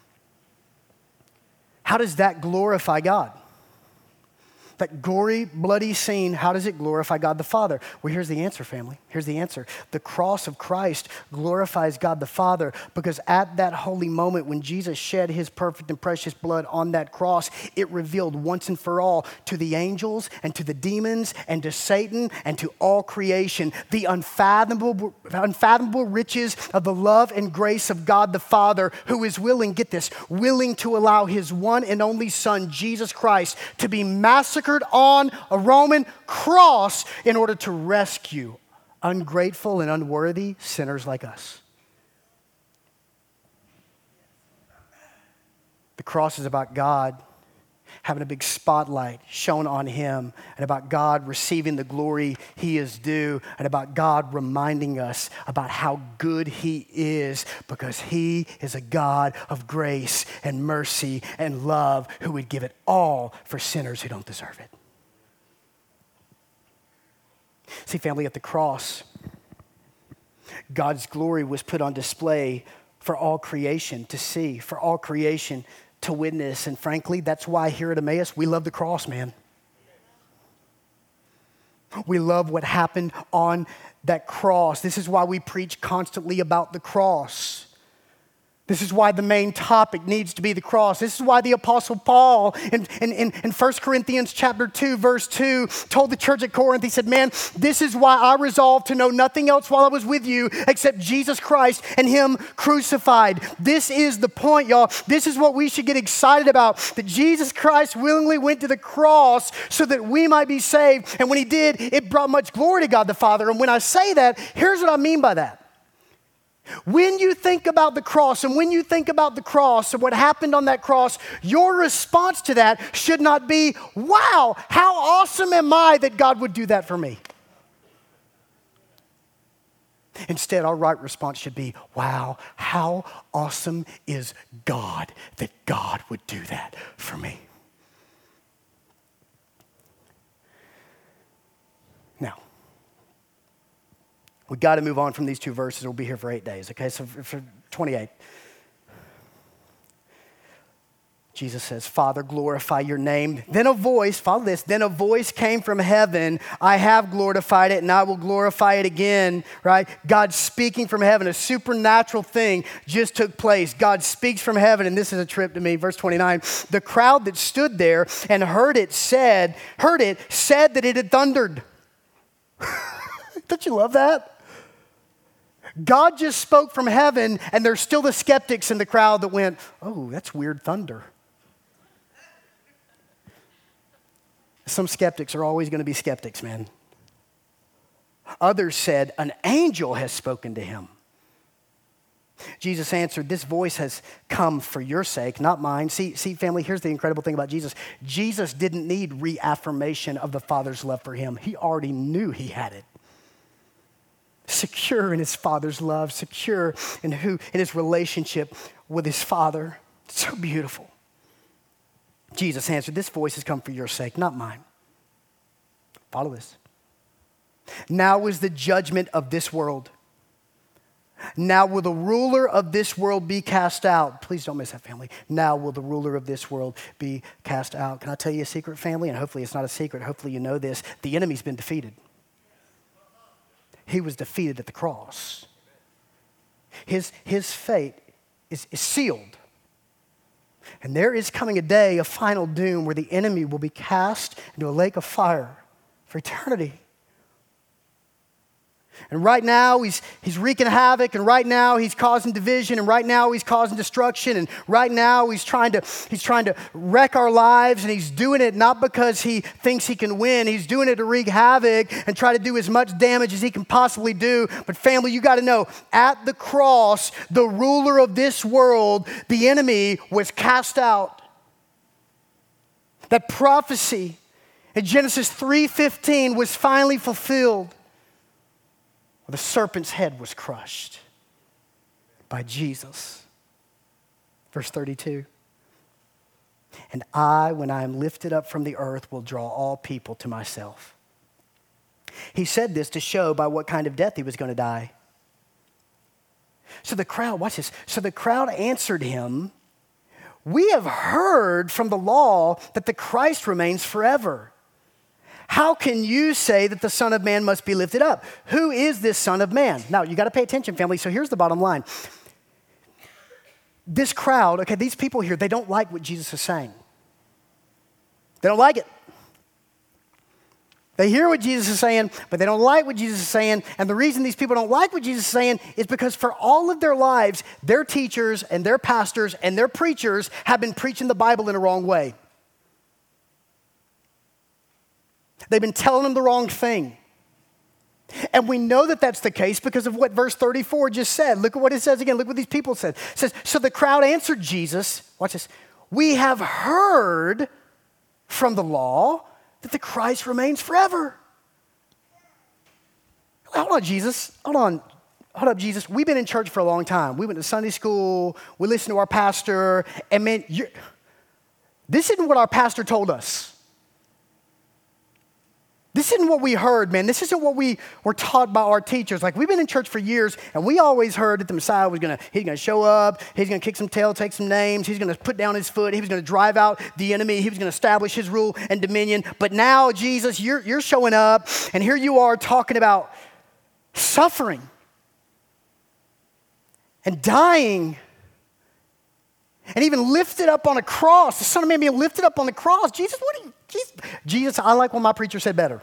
how does that glorify God? That gory, bloody scene, how does it glorify God the Father? Well, here's the answer, family. Here's the answer. The cross of Christ glorifies God the Father because at that holy moment when Jesus shed his perfect and precious blood on that cross, it revealed once and for all to the angels and to the demons and to Satan and to all creation the unfathomable, unfathomable riches of the love and grace of God the Father, who is willing, get this, willing to allow his one and only Son, Jesus Christ, to be massacred on a Roman cross in order to rescue ungrateful and unworthy sinners like us. The cross is about God having a big spotlight shown on him, and about God receiving the glory he is due, and about God reminding us about how good he is, because he is a God of grace and mercy and love who would give it all for sinners who don't deserve it. See, family, at the cross, God's glory was put on display for all creation to see, for all creation to witness. And frankly, that's why here at Emmaus, we love the cross, man. We love what happened on that cross. This is why we preach constantly about the cross. This is why the main topic needs to be the cross. This is why the Apostle Paul in, in, in, in First Corinthians chapter two, verse two, told the church at Corinth, he said, man, this is why I resolved to know nothing else while I was with you except Jesus Christ and him crucified. This is the point, y'all. This is what we should get excited about, that Jesus Christ willingly went to the cross so that we might be saved. And when he did, it brought much glory to God the Father. And when I say that, here's what I mean by that. When you think about the cross, and when you think about the cross and what happened on that cross, your response to that should not be, wow, how awesome am I that God would do that for me? Instead, our right response should be, wow, how awesome is God that God would do that for me? Now, we got to move on from these two verses. We'll be here for eight days, okay? So for, for twenty-eight. Jesus says, Father, glorify your name. Then a voice, follow this, then a voice came from heaven. I have glorified it and I will glorify it again, right? God speaking from heaven, a supernatural thing just took place. God speaks from heaven, and this is a trip to me. Verse twenty-nine, the crowd that stood there and heard it said, heard it, said that it had thundered. Don't you love that? God just spoke from heaven, and there's still the skeptics in the crowd that went, oh, that's weird thunder. Some skeptics are always going to be skeptics, man. Others said, an angel has spoken to him. Jesus answered, this voice has come for your sake, not mine. See, see, family, here's the incredible thing about Jesus. Jesus didn't need reaffirmation of the Father's love for him. He already knew he had it. Secure in his Father's love, secure in who in his relationship with his Father. It's so beautiful. Jesus answered, this voice has come for your sake, not mine. Follow this. Now is the judgment of this world. Now will the ruler of this world be cast out. Please don't miss that, family. Now will the ruler of this world be cast out. Can I tell you a secret, family? And hopefully it's not a secret. Hopefully you know this. The enemy's been defeated. He was defeated at the cross. His, his fate is, is sealed. And there is coming a day, a final doom, where the enemy will be cast into a lake of fire for eternity. And right now, he's, he's wreaking havoc, and right now, he's causing division, and right now, he's causing destruction, and right now, he's trying to, he's trying to wreck our lives, and he's doing it not because he thinks he can win. He's doing it to wreak havoc and try to do as much damage as he can possibly do. But family, you got to know, at the cross, the ruler of this world, the enemy, was cast out. That prophecy in Genesis three fifteen was finally fulfilled. The serpent's head was crushed by Jesus. Verse thirty-two. And I, when I am lifted up from the earth, will draw all people to myself. He said this to show by what kind of death he was going to die. So the crowd, watch this. So the crowd answered him, we have heard from the law that the Christ remains forever. How can you say that the Son of Man must be lifted up? Who is this Son of Man? Now, you got to pay attention, family. So here's the bottom line. This crowd, okay, these people here, they don't like what Jesus is saying. They don't like it. They hear what Jesus is saying, but they don't like what Jesus is saying. And the reason these people don't like what Jesus is saying is because for all of their lives, their teachers and their pastors and their preachers have been preaching the Bible in a wrong way. They've been telling them the wrong thing. And we know that that's the case because of what verse thirty-four just said. Look at what it says again. Look what these people said. It says, so the crowd answered Jesus, watch this, we have heard from the law that the Christ remains forever. Hold on, Jesus. Hold on. Hold up, Jesus. We've been in church for a long time. We went to Sunday school. We listened to our pastor. And man, you're, this isn't what our pastor told us. This isn't what we heard, man. This isn't what we were taught by our teachers. Like, we've been in church for years, and we always heard that the Messiah was going to, he's going to show up, he's going to kick some tail, take some names, he's going to put down his foot, he was going to drive out the enemy, he was going to establish his rule and dominion. But now, Jesus, you're, you're showing up, and here you are talking about suffering and dying and even lifted up on a cross. The Son of Man being lifted up on the cross. Jesus, what are you? Jesus, Jesus, I like what my preacher said better.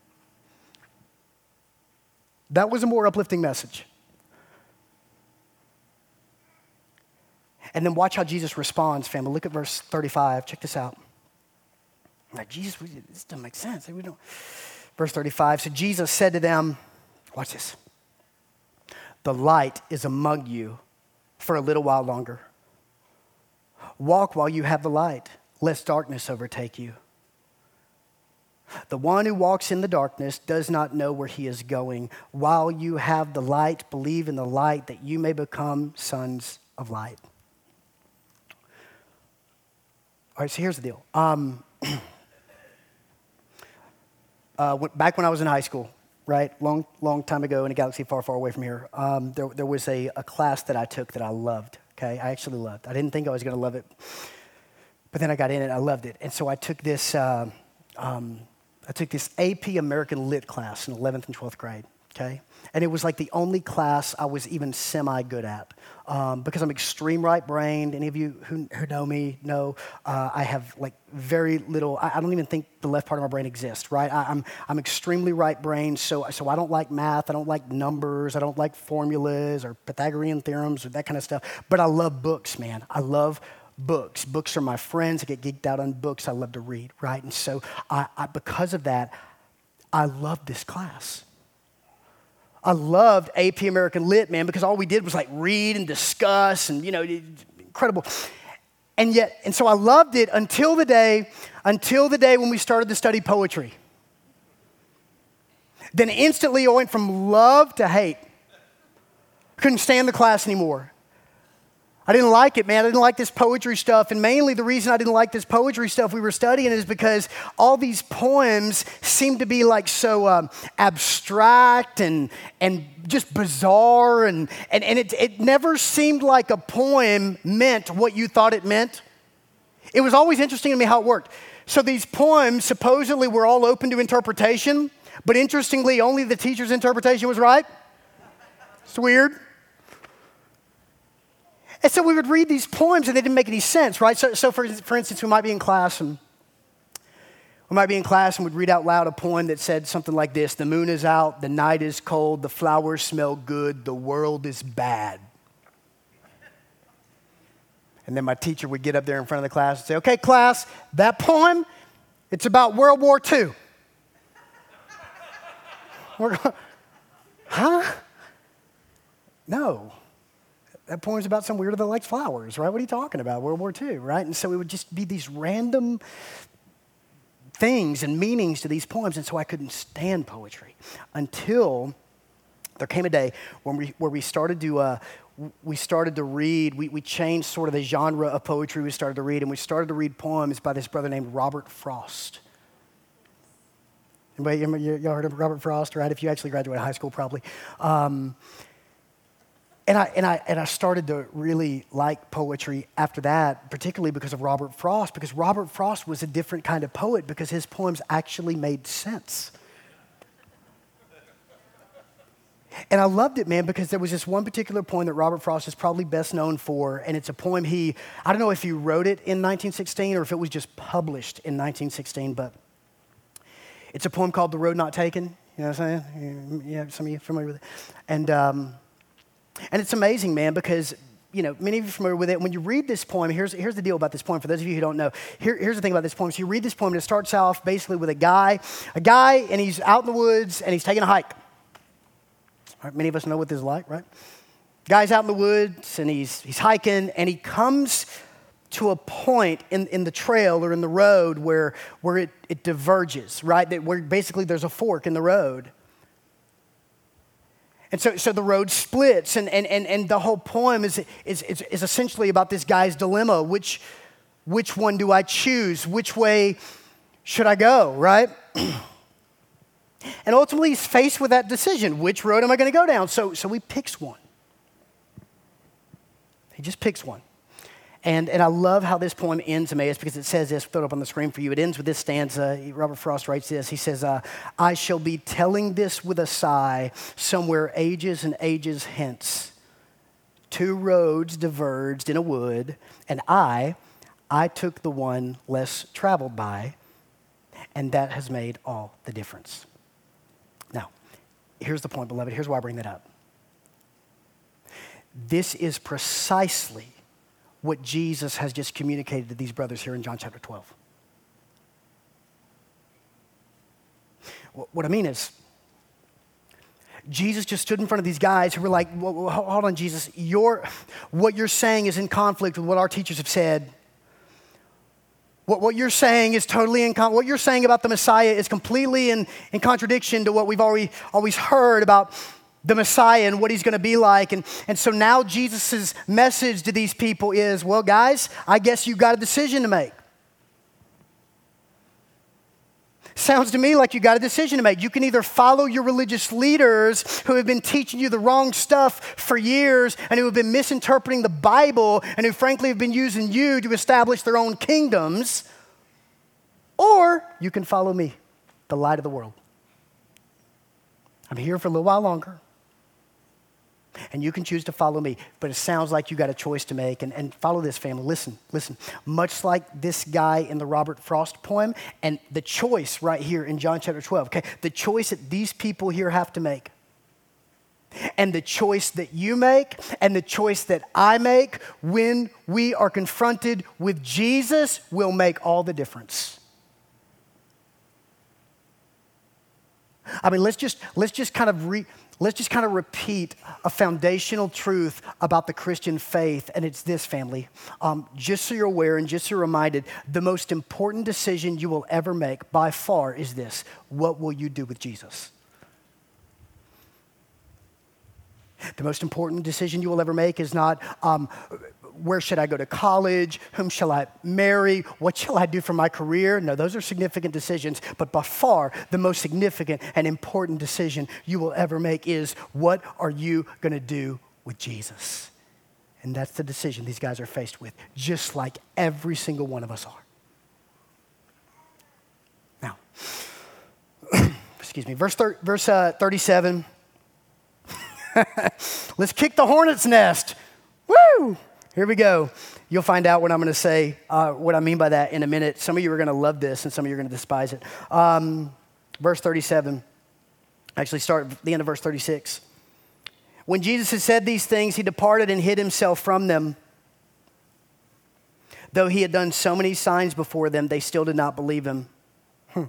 That was a more uplifting message. And then watch how Jesus responds, family. Look at verse thirty-five. Check this out. I'm like, Jesus, we, this doesn't make sense. We don't. Verse thirty-five. So Jesus said to them, watch this. The light is among you for a little while longer. Walk while you have the light, lest darkness overtake you. The one who walks in the darkness does not know where he is going. While you have the light, believe in the light that you may become sons of light. All right, so here's the deal. Um, uh, back when I was in high school, right, long, long time ago in a galaxy far, far away from here, um, there, there was a, a class that I took that I loved, okay? I actually loved. I didn't think I was going to love it, but then I got in it and I loved it. And so I took this... Uh, um, I took this A P American Lit class in eleventh and twelfth grade, okay? And it was like the only class I was even semi-good at um, because I'm extreme right-brained. Any of you who, who know me know uh, I have like very little, I, I don't even think the left part of my brain exists, right? I, I'm, I'm extremely right-brained, so, so I don't like math, I don't like numbers, I don't like formulas or Pythagorean theorems or that kind of stuff, but I love books, man. I love books. Books are my friends. I get geeked out on books. I love to read, right? And so I, I, because of that, I loved this class. I loved A P American Lit, man, because all we did was like read and discuss and, you know, incredible. And yet, and so I loved it until the day, until the day when we started to study poetry. Then instantly I went from love to hate. Couldn't stand the class anymore. I didn't like it, man. I didn't like this poetry stuff. And mainly the reason I didn't like this poetry stuff we were studying is because all these poems seemed to be like so um, abstract and and just bizarre. And, and, and it, it never seemed like a poem meant what you thought it meant. It was always interesting to me how it worked. So these poems supposedly were all open to interpretation. But interestingly, only the teacher's interpretation was right. It's weird. And so we would read these poems and they didn't make any sense, right? So, so for, for instance, we might be in class and we might be in class and we'd read out loud a poem that said something like this: the moon is out, the night is cold, the flowers smell good, the world is bad. And then my teacher would get up there in front of the class and say, okay, class, that poem, it's about World War Two. We're going, huh? No. That poem's about some weirdo that likes flowers, right? What are you talking about? World War Two, right? And so it would just be these random things and meanings to these poems. And so I couldn't stand poetry until there came a day when we, where we started to, uh, we started to read, we, we changed sort of the genre of poetry we started to read, and we started to read poems by this brother named Robert Frost. Anybody, y'all heard of Robert Frost, right? If you actually graduated high school, probably. Um, And I, and, I, and I started to really like poetry after that, particularly because of Robert Frost, because Robert Frost was a different kind of poet because his poems actually made sense. And I loved it, man, because there was this one particular poem that Robert Frost is probably best known for, and it's a poem he, I don't know if he wrote it in nineteen sixteen or if it was just published in nineteen sixteen, but it's a poem called The Road Not Taken. You know what I'm saying? Yeah, some of you are familiar with it. And... Um, And it's amazing, man, because, you know, many of you are familiar with it. When you read this poem, here's, here's the deal about this poem. For those of you who don't know, here, here's the thing about this poem. So you read this poem, and it starts off basically with a guy, a guy, and he's out in the woods, and he's taking a hike. All right, many of us know what this is like, right? Guy's out in the woods, and he's, he's hiking, and he comes to a point in, in the trail or in the road where, where it, it diverges, right? That where basically there's a fork in the road. And so, so the road splits, and, and, and, and the whole poem is, is, is, is essentially about this guy's dilemma. Which, which one do I choose? Which way should I go, right? And ultimately, he's faced with that decision. Which road am I going to go down? So, so he picks one. He just picks one. And, and I love how this poem ends, Emmaus, because it says this, throw it up on the screen for you. It ends with this stanza. Robert Frost writes this. He says, uh, I shall be telling this with a sigh somewhere ages and ages hence. Two roads diverged in a wood, and I, I took the one less traveled by, and that has made all the difference. Now, here's the point, beloved. Here's why I bring that up. This is precisely what Jesus has just communicated to these brothers here in John chapter twelve. What I mean is, Jesus just stood in front of these guys who were like, well, well, hold on, Jesus, you're, what you're saying is in conflict with what our teachers have said. What, what you're saying is totally in con- what you're saying about the Messiah is completely in, in contradiction to what we've already always heard about the Messiah and what he's going to be like. And, and so now Jesus' message to these people is, well, guys, I guess you've got a decision to make. Sounds to me like you got a decision to make. You can either follow your religious leaders who have been teaching you the wrong stuff for years and who have been misinterpreting the Bible and who frankly have been using you to establish their own kingdoms, or you can follow me, the light of the world. I'm here for a little while longer, and you can choose to follow me, but it sounds like you got a choice to make. And, and follow this, family. Listen, listen. Much like this guy in the Robert Frost poem, and the choice right here in John chapter twelve, okay? The choice that these people here have to make, and the choice that you make, and the choice that I make when we are confronted with Jesus will make all the difference. I mean, let's just, let's just kind of re... Let's just kind of repeat a foundational truth about the Christian faith, and it's this, family. Um, just so you're aware and just so you're reminded, the most important decision you will ever make by far is this: what will you do with Jesus? The most important decision you will ever make is not, um, where should I go to college? Whom shall I marry? What shall I do for my career? No, those are significant decisions. But by far, the most significant and important decision you will ever make is, what are you going to do with Jesus? And that's the decision these guys are faced with, just like every single one of us are. Now, excuse me, verse, thir- verse uh, thirty-seven. Let's kick the hornet's nest. Woo! Here we go. You'll find out what I'm going to say, uh, what I mean by that in a minute. Some of you are going to love this, and some of you are going to despise it. Um, verse thirty-seven. Actually, start at the end of verse thirty-six. When Jesus had said these things, he departed and hid himself from them. Though he had done so many signs before them, they still did not believe him. Hmm.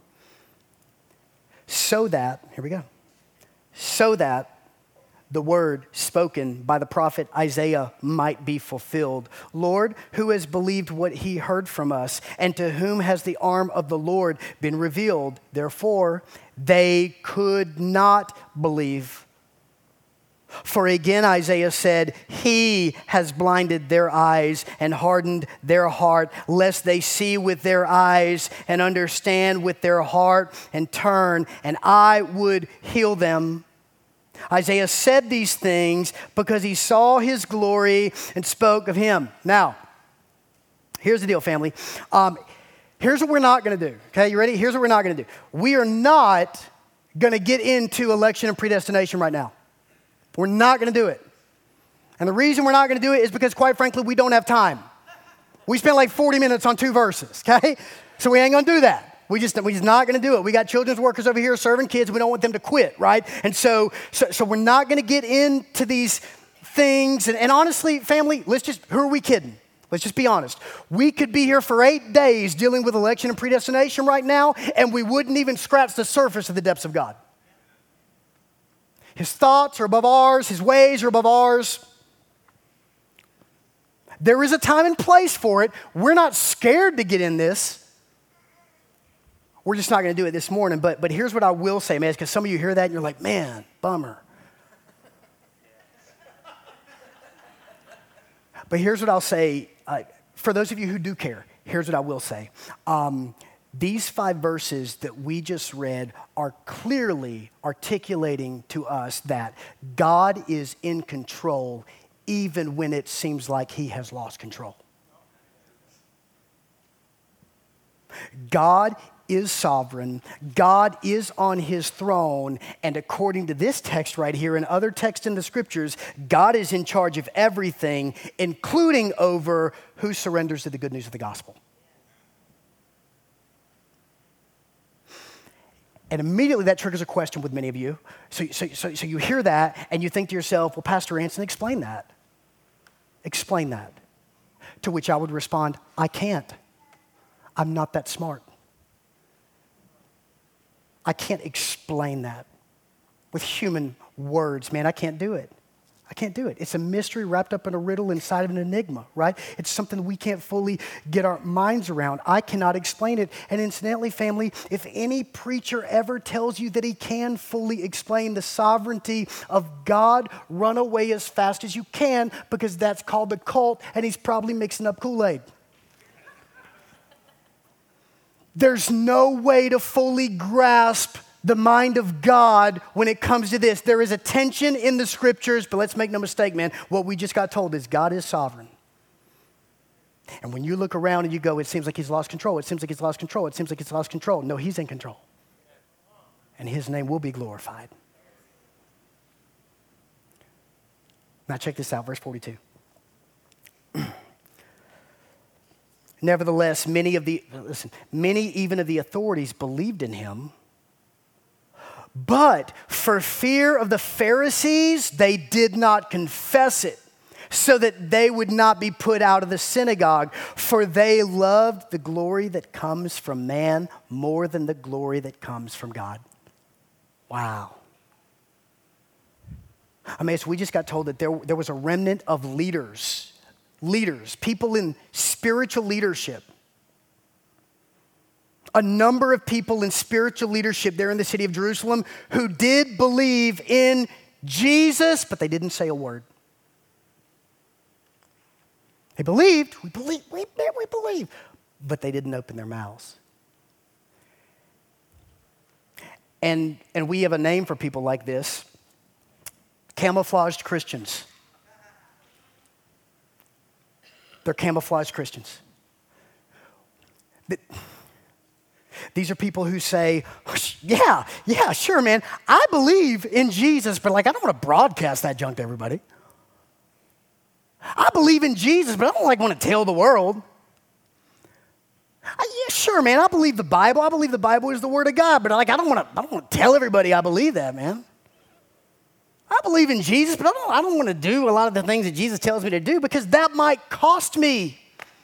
So that, here we go, so that the word spoken by the prophet Isaiah might be fulfilled. Lord, who has believed what he heard from us, and to whom has the arm of the Lord been revealed? Therefore, they could not believe. For again, Isaiah said, he has blinded their eyes and hardened their heart, lest they see with their eyes and understand with their heart and turn, and I would heal them. Isaiah said these things because he saw his glory and spoke of him. Now, here's the deal, family. Um, here's what we're not going to do. Okay, you ready? Here's what we're not going to do. We are not going to get into election and predestination right now. We're not going to do it. And the reason we're not going to do it is because, quite frankly, we don't have time. We spent like forty minutes on two verses, okay? So we ain't going to do that. We just, we're just not going to do it. We got children's workers over here serving kids. We don't want them to quit, right? And so, so, so we're not going to get into these things. And, and honestly, family, let's just, who are we kidding? Let's just be honest. We could be here for eight days dealing with election and predestination right now, and we wouldn't even scratch the surface of the depths of God. His thoughts are above ours. His ways are above ours. There is a time and place for it. We're not scared to get in this. We're just not going to do it this morning. But, but here's what I will say, man, because some of you hear that and you're like, man, bummer. But here's what I'll say. Uh, for those of you who do care, here's what I will say. Um, these five verses that we just read are clearly articulating to us that God is in control even when it seems like he has lost control. God is sovereign. God is on his throne. And according to this text right here and other texts in the scriptures, God is in charge of everything, including over who surrenders to the good news of the gospel. And immediately that triggers a question with many of you. So, so, so, so you hear that and you think to yourself, well, Pastor Anson, explain that. Explain that. To which I would respond, I can't. I'm not that smart. I can't explain that with human words. Man, I can't do it. I can't do it. It's a mystery wrapped up in a riddle inside of an enigma, right? It's something we can't fully get our minds around. I cannot explain it. And incidentally, family, if any preacher ever tells you that he can fully explain the sovereignty of God, run away as fast as you can, because that's called the cult, and he's probably mixing up Kool-Aid. There's no way to fully grasp the mind of God when it comes to this. There is a tension in the scriptures, but let's make no mistake, man. What we just got told is God is sovereign. And when you look around and you go, it seems like he's lost control. It seems like he's lost control. It seems like he's lost control. No, he's in control. And his name will be glorified. Now check this out, verse forty-two. Nevertheless, many of the, listen, many even of the authorities believed in him. But for fear of the Pharisees, they did not confess it, so that they would not be put out of the synagogue, for they loved the glory that comes from man more than the glory that comes from God. Wow. I mean, so we just got told that there, there was a remnant of leaders, leaders, people in spiritual leadership. A number of people in spiritual leadership there in the city of Jerusalem who did believe in Jesus, but they didn't say a word. They believed, we believe, we, we believe, but they didn't open their mouths. And, and we have a name for people like this: camouflaged Christians. They're camouflaged Christians. But, these are people who say, yeah, yeah, sure, man. I believe in Jesus, but like I don't want to broadcast that junk to everybody. I believe in Jesus, but I don't like want to tell the world. I, yeah, sure, man. I believe the Bible. I believe the Bible is the Word of God, but like I don't want to. I don't want to tell everybody I believe that, man. I believe in Jesus, but I don't. I don't want to do a lot of the things that Jesus tells me to do because that might cost me.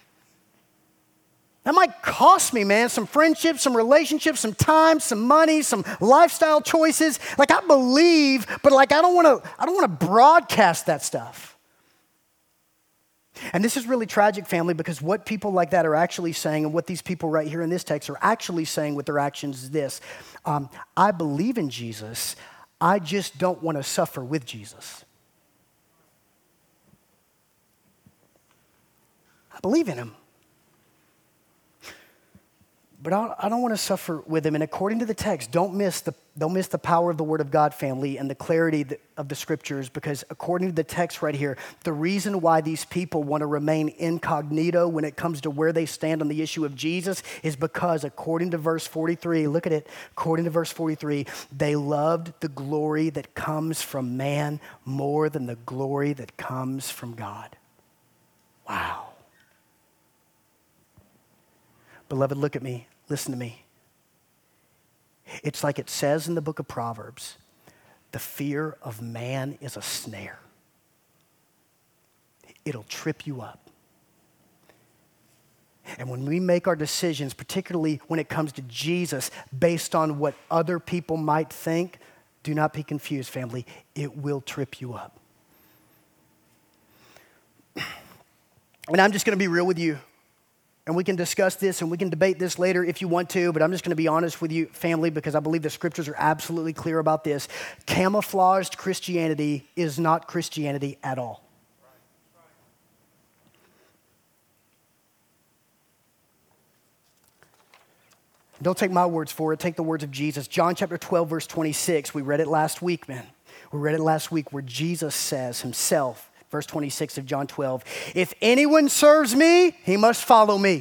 That might cost me, man, some friendships, some relationships, some time, some money, some lifestyle choices. Like I believe, but like I don't want to I don't want to broadcast that stuff. And this is really tragic, family, because what people like that are actually saying, and what these people right here in this text are actually saying with their actions is this: um, I believe in Jesus, I just don't want to suffer with Jesus. I believe in him, but I don't want to suffer with him. And according to the text, don't miss the, don't miss the power of the Word of God, family, and the clarity of the Scriptures, because according to the text right here, the reason why these people want to remain incognito when it comes to where they stand on the issue of Jesus is because, according to verse forty-three, look at it, according to verse forty-three, they loved the glory that comes from man more than the glory that comes from God. Wow. Beloved, look at me. Listen to me. It's like it says in the book of Proverbs, the fear of man is a snare. It'll trip you up. And when we make our decisions, particularly when it comes to Jesus, based on what other people might think, do not be confused, family. It will trip you up. And I'm just going to be real with you. And we can discuss this and we can debate this later if you want to, but I'm just going to be honest with you, family, because I believe the scriptures are absolutely clear about this. Camouflaged Christianity is not Christianity at all. Don't take my words for it. Take the words of Jesus. John chapter twelve, verse twenty-six. We read it last week, man. We read it last week where Jesus says himself, verse twenty-six of John twelve, if anyone serves me, he must follow me.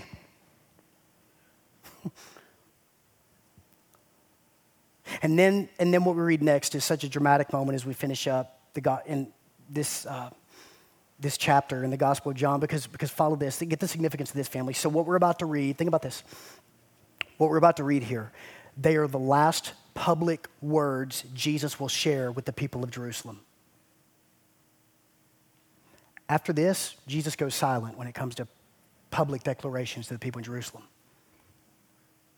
and then, and then what we read next is such a dramatic moment as we finish up the God in this uh, this chapter in the Gospel of John, because because follow this, get the significance of this, family. So what we're about to read, think about this. What we're about to read here, they are the last public words Jesus will share with the people of Jerusalem. After this, Jesus goes silent when it comes to public declarations to the people in Jerusalem.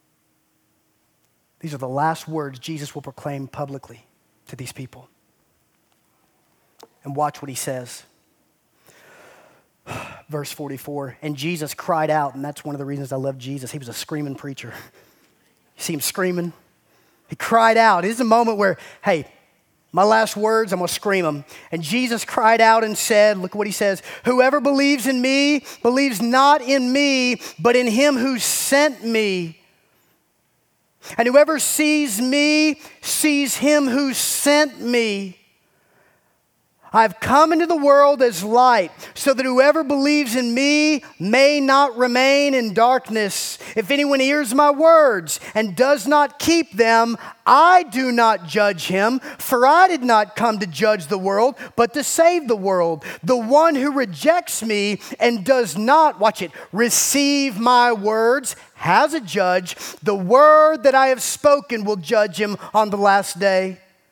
These are the last words Jesus will proclaim publicly to these people. And watch what he says. Verse forty-four, and Jesus cried out, and that's one of the reasons I love Jesus. He was a screaming preacher. You see him screaming? He cried out. This is a moment where, hey, my last words, I'm going to scream them. And Jesus cried out and said, look what he says, whoever believes in me believes not in me, but in him who sent me. And whoever sees me sees him who sent me. I've come into the world as light, so that whoever believes in me may not remain in darkness. If anyone hears my words and does not keep them, I do not judge him, for I did not come to judge the world, but to save the world. The one who rejects me and does not, watch it, receive my words has a judge. The word that I have spoken will judge him on the last day.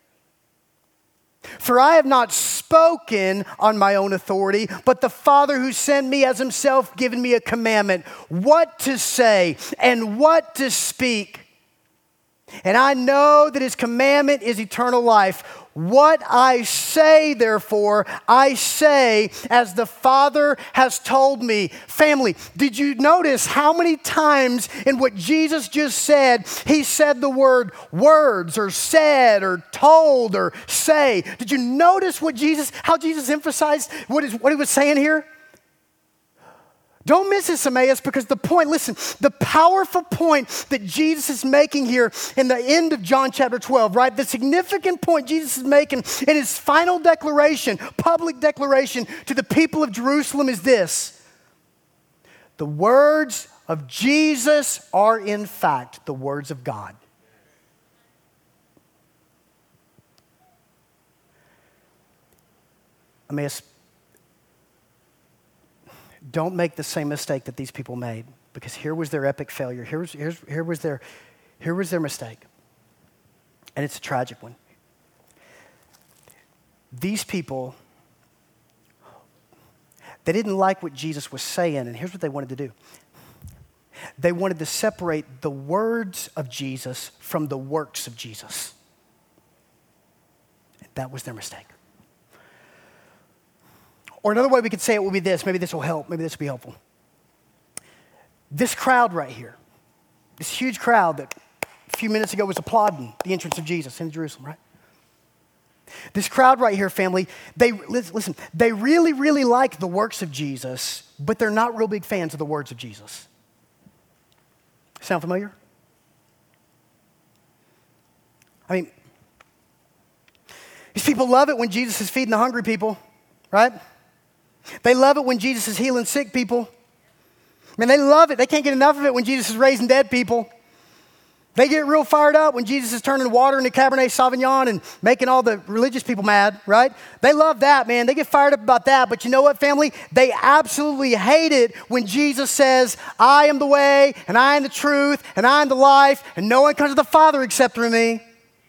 For I have not spoken on my own authority, but the Father who sent me has himself given me a commandment, what to say and what to speak. And I know that his commandment is eternal life. What I say, therefore, I say as the Father has told me. Family, did you notice how many times in what Jesus just said, he said the word words or said or told or say? Did you notice what Jesus, how Jesus emphasized what, is, what he was saying here? Don't miss this, Emmaus, because the point, listen, the powerful point that Jesus is making here in the end of John chapter twelve, right? The significant point Jesus is making in his final declaration, public declaration to the people of Jerusalem is this. The words of Jesus are in fact the words of God. Emmaus, don't make the same mistake that these people made, because here was their epic failure. Here was, here's, here was, their, here was their mistake. And it's a tragic one. These people, they didn't like what Jesus was saying, and here's what they wanted to do. They wanted to separate the words of Jesus from the works of Jesus. That was their mistake. Or another way we could say it would be this. Maybe this will help. Maybe this will be helpful. This crowd right here, this huge crowd that a few minutes ago was applauding the entrance of Jesus into Jerusalem, right? This crowd right here, family, they listen, they really, really like the works of Jesus, but they're not real big fans of the words of Jesus. Sound familiar? I mean, these people love it when Jesus is feeding the hungry people, right? They love it when Jesus is healing sick people. I mean, they love it. They can't get enough of it when Jesus is raising dead people. They get real fired up when Jesus is turning water into Cabernet Sauvignon and making all the religious people mad, right? They love that, man. They get fired up about that. But you know what, family? They absolutely hate it when Jesus says, I am the way, and I am the truth, and I am the life, and no one comes to the Father except through me.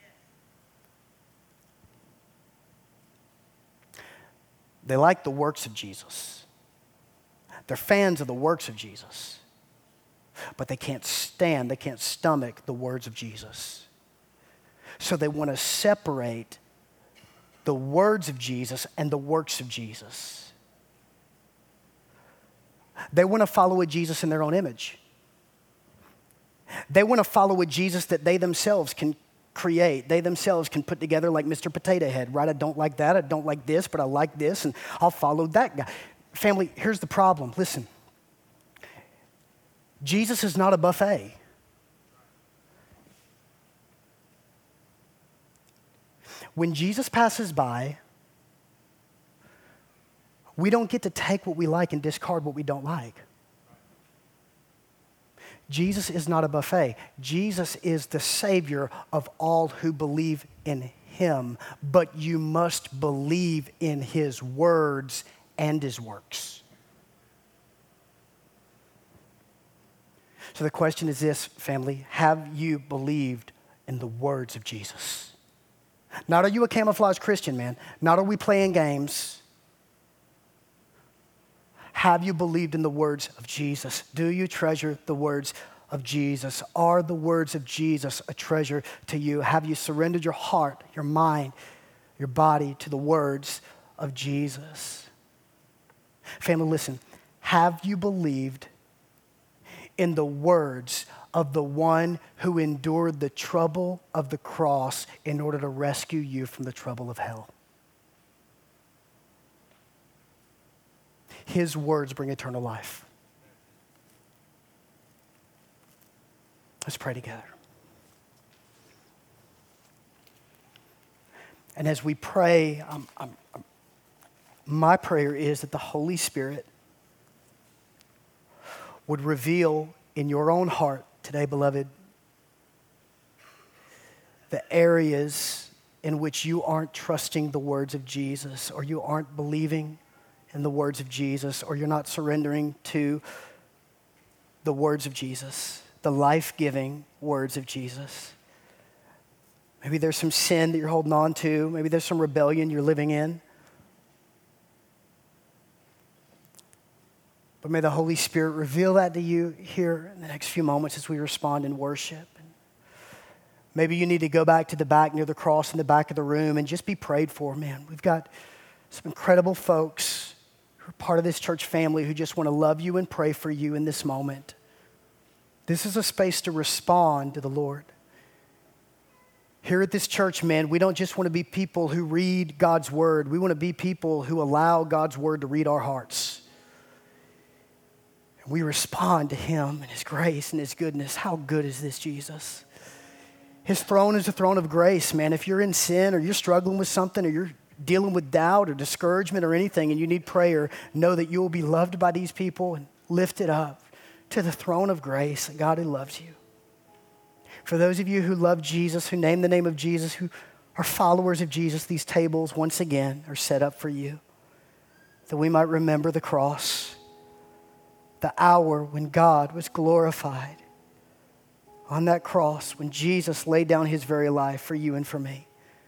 They like the works of Jesus. They're fans of the works of Jesus. But they can't stand, they can't stomach the words of Jesus. So they want to separate the words of Jesus and the works of Jesus. They want to follow a Jesus in their own image. They want to follow a Jesus that they themselves can create. They themselves can put together like Mister Potato Head, right? I don't like that, I don't like this, but I like this, and I'll follow that guy. Family, here's the problem. Listen. Jesus is not a buffet. When Jesus passes by, we don't get to take what we like and discard what we don't like. Jesus is not a buffet. Jesus is the Savior of all who believe in him, but you must believe in his words and his works. So the question is this, family: have you believed in the words of Jesus? Not are you a camouflage Christian, man. Not are we playing games. Have you believed in the words of Jesus? Do you treasure the words of Jesus? Are the words of Jesus a treasure to you? Have you surrendered your heart, your mind, your body to the words of Jesus. Family, listen, have you believed in the words of the one who endured the trouble of the cross in order to rescue you from the trouble of hell? His words bring eternal life. Let's pray together. And as we pray, um, um, um, my prayer is that the Holy Spirit would reveal in your own heart today, beloved, the areas in which you aren't trusting the words of Jesus, or you aren't believing in the words of Jesus, or you're not surrendering to the words of Jesus, the life-giving words of Jesus. Maybe there's some sin that you're holding on to. Maybe there's some rebellion you're living in. But may the Holy Spirit reveal that to you here in the next few moments as we respond in worship. Maybe you need to go back to the back near the cross in the back of the room and just be prayed for. Man, we've got some incredible folks who are part of this church family who just want to love you and pray for you in this moment. This is a space to respond to the Lord. Here at this church, man, we don't just want to be people who read God's word. We want to be people who allow God's word to read our hearts. And we respond to him and his grace and his goodness. How good is this, Jesus? His throne is a throne of grace, man. If you're in sin or you're struggling with something or you're dealing with doubt or discouragement or anything and you need prayer, know that you will be loved by these people and lifted up to the throne of grace, and God who loves you. For those of you who love Jesus, who name the name of Jesus, who are followers of Jesus, these tables once again are set up for you, that we might remember the cross, the hour when God was glorified on that cross, when Jesus laid down his very life for you and for me.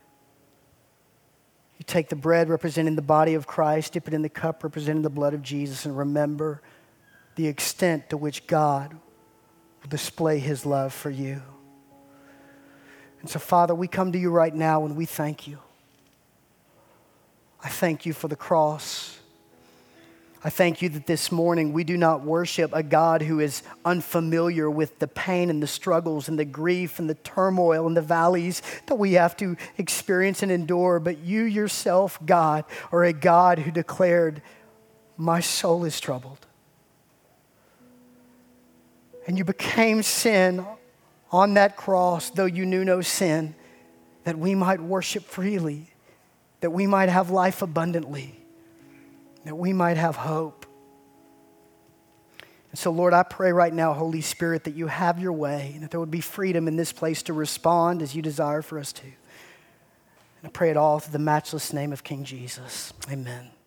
You take the bread representing the body of Christ, dip it in the cup representing the blood of Jesus, and remember the extent to which God will display his love for you. And so, Father, we come to you right now and we thank you. I thank you for the cross. I thank you that this morning we do not worship a God who is unfamiliar with the pain and the struggles and the grief and the turmoil and the valleys that we have to experience and endure, but you yourself, God, are a God who declared, my soul is troubled. And you became sin on that cross, though you knew no sin, that we might worship freely, that we might have life abundantly, that we might have hope. And so, Lord, I pray right now, Holy Spirit, that you have your way and that there would be freedom in this place to respond as you desire for us to. And I pray it all through the matchless name of King Jesus. Amen.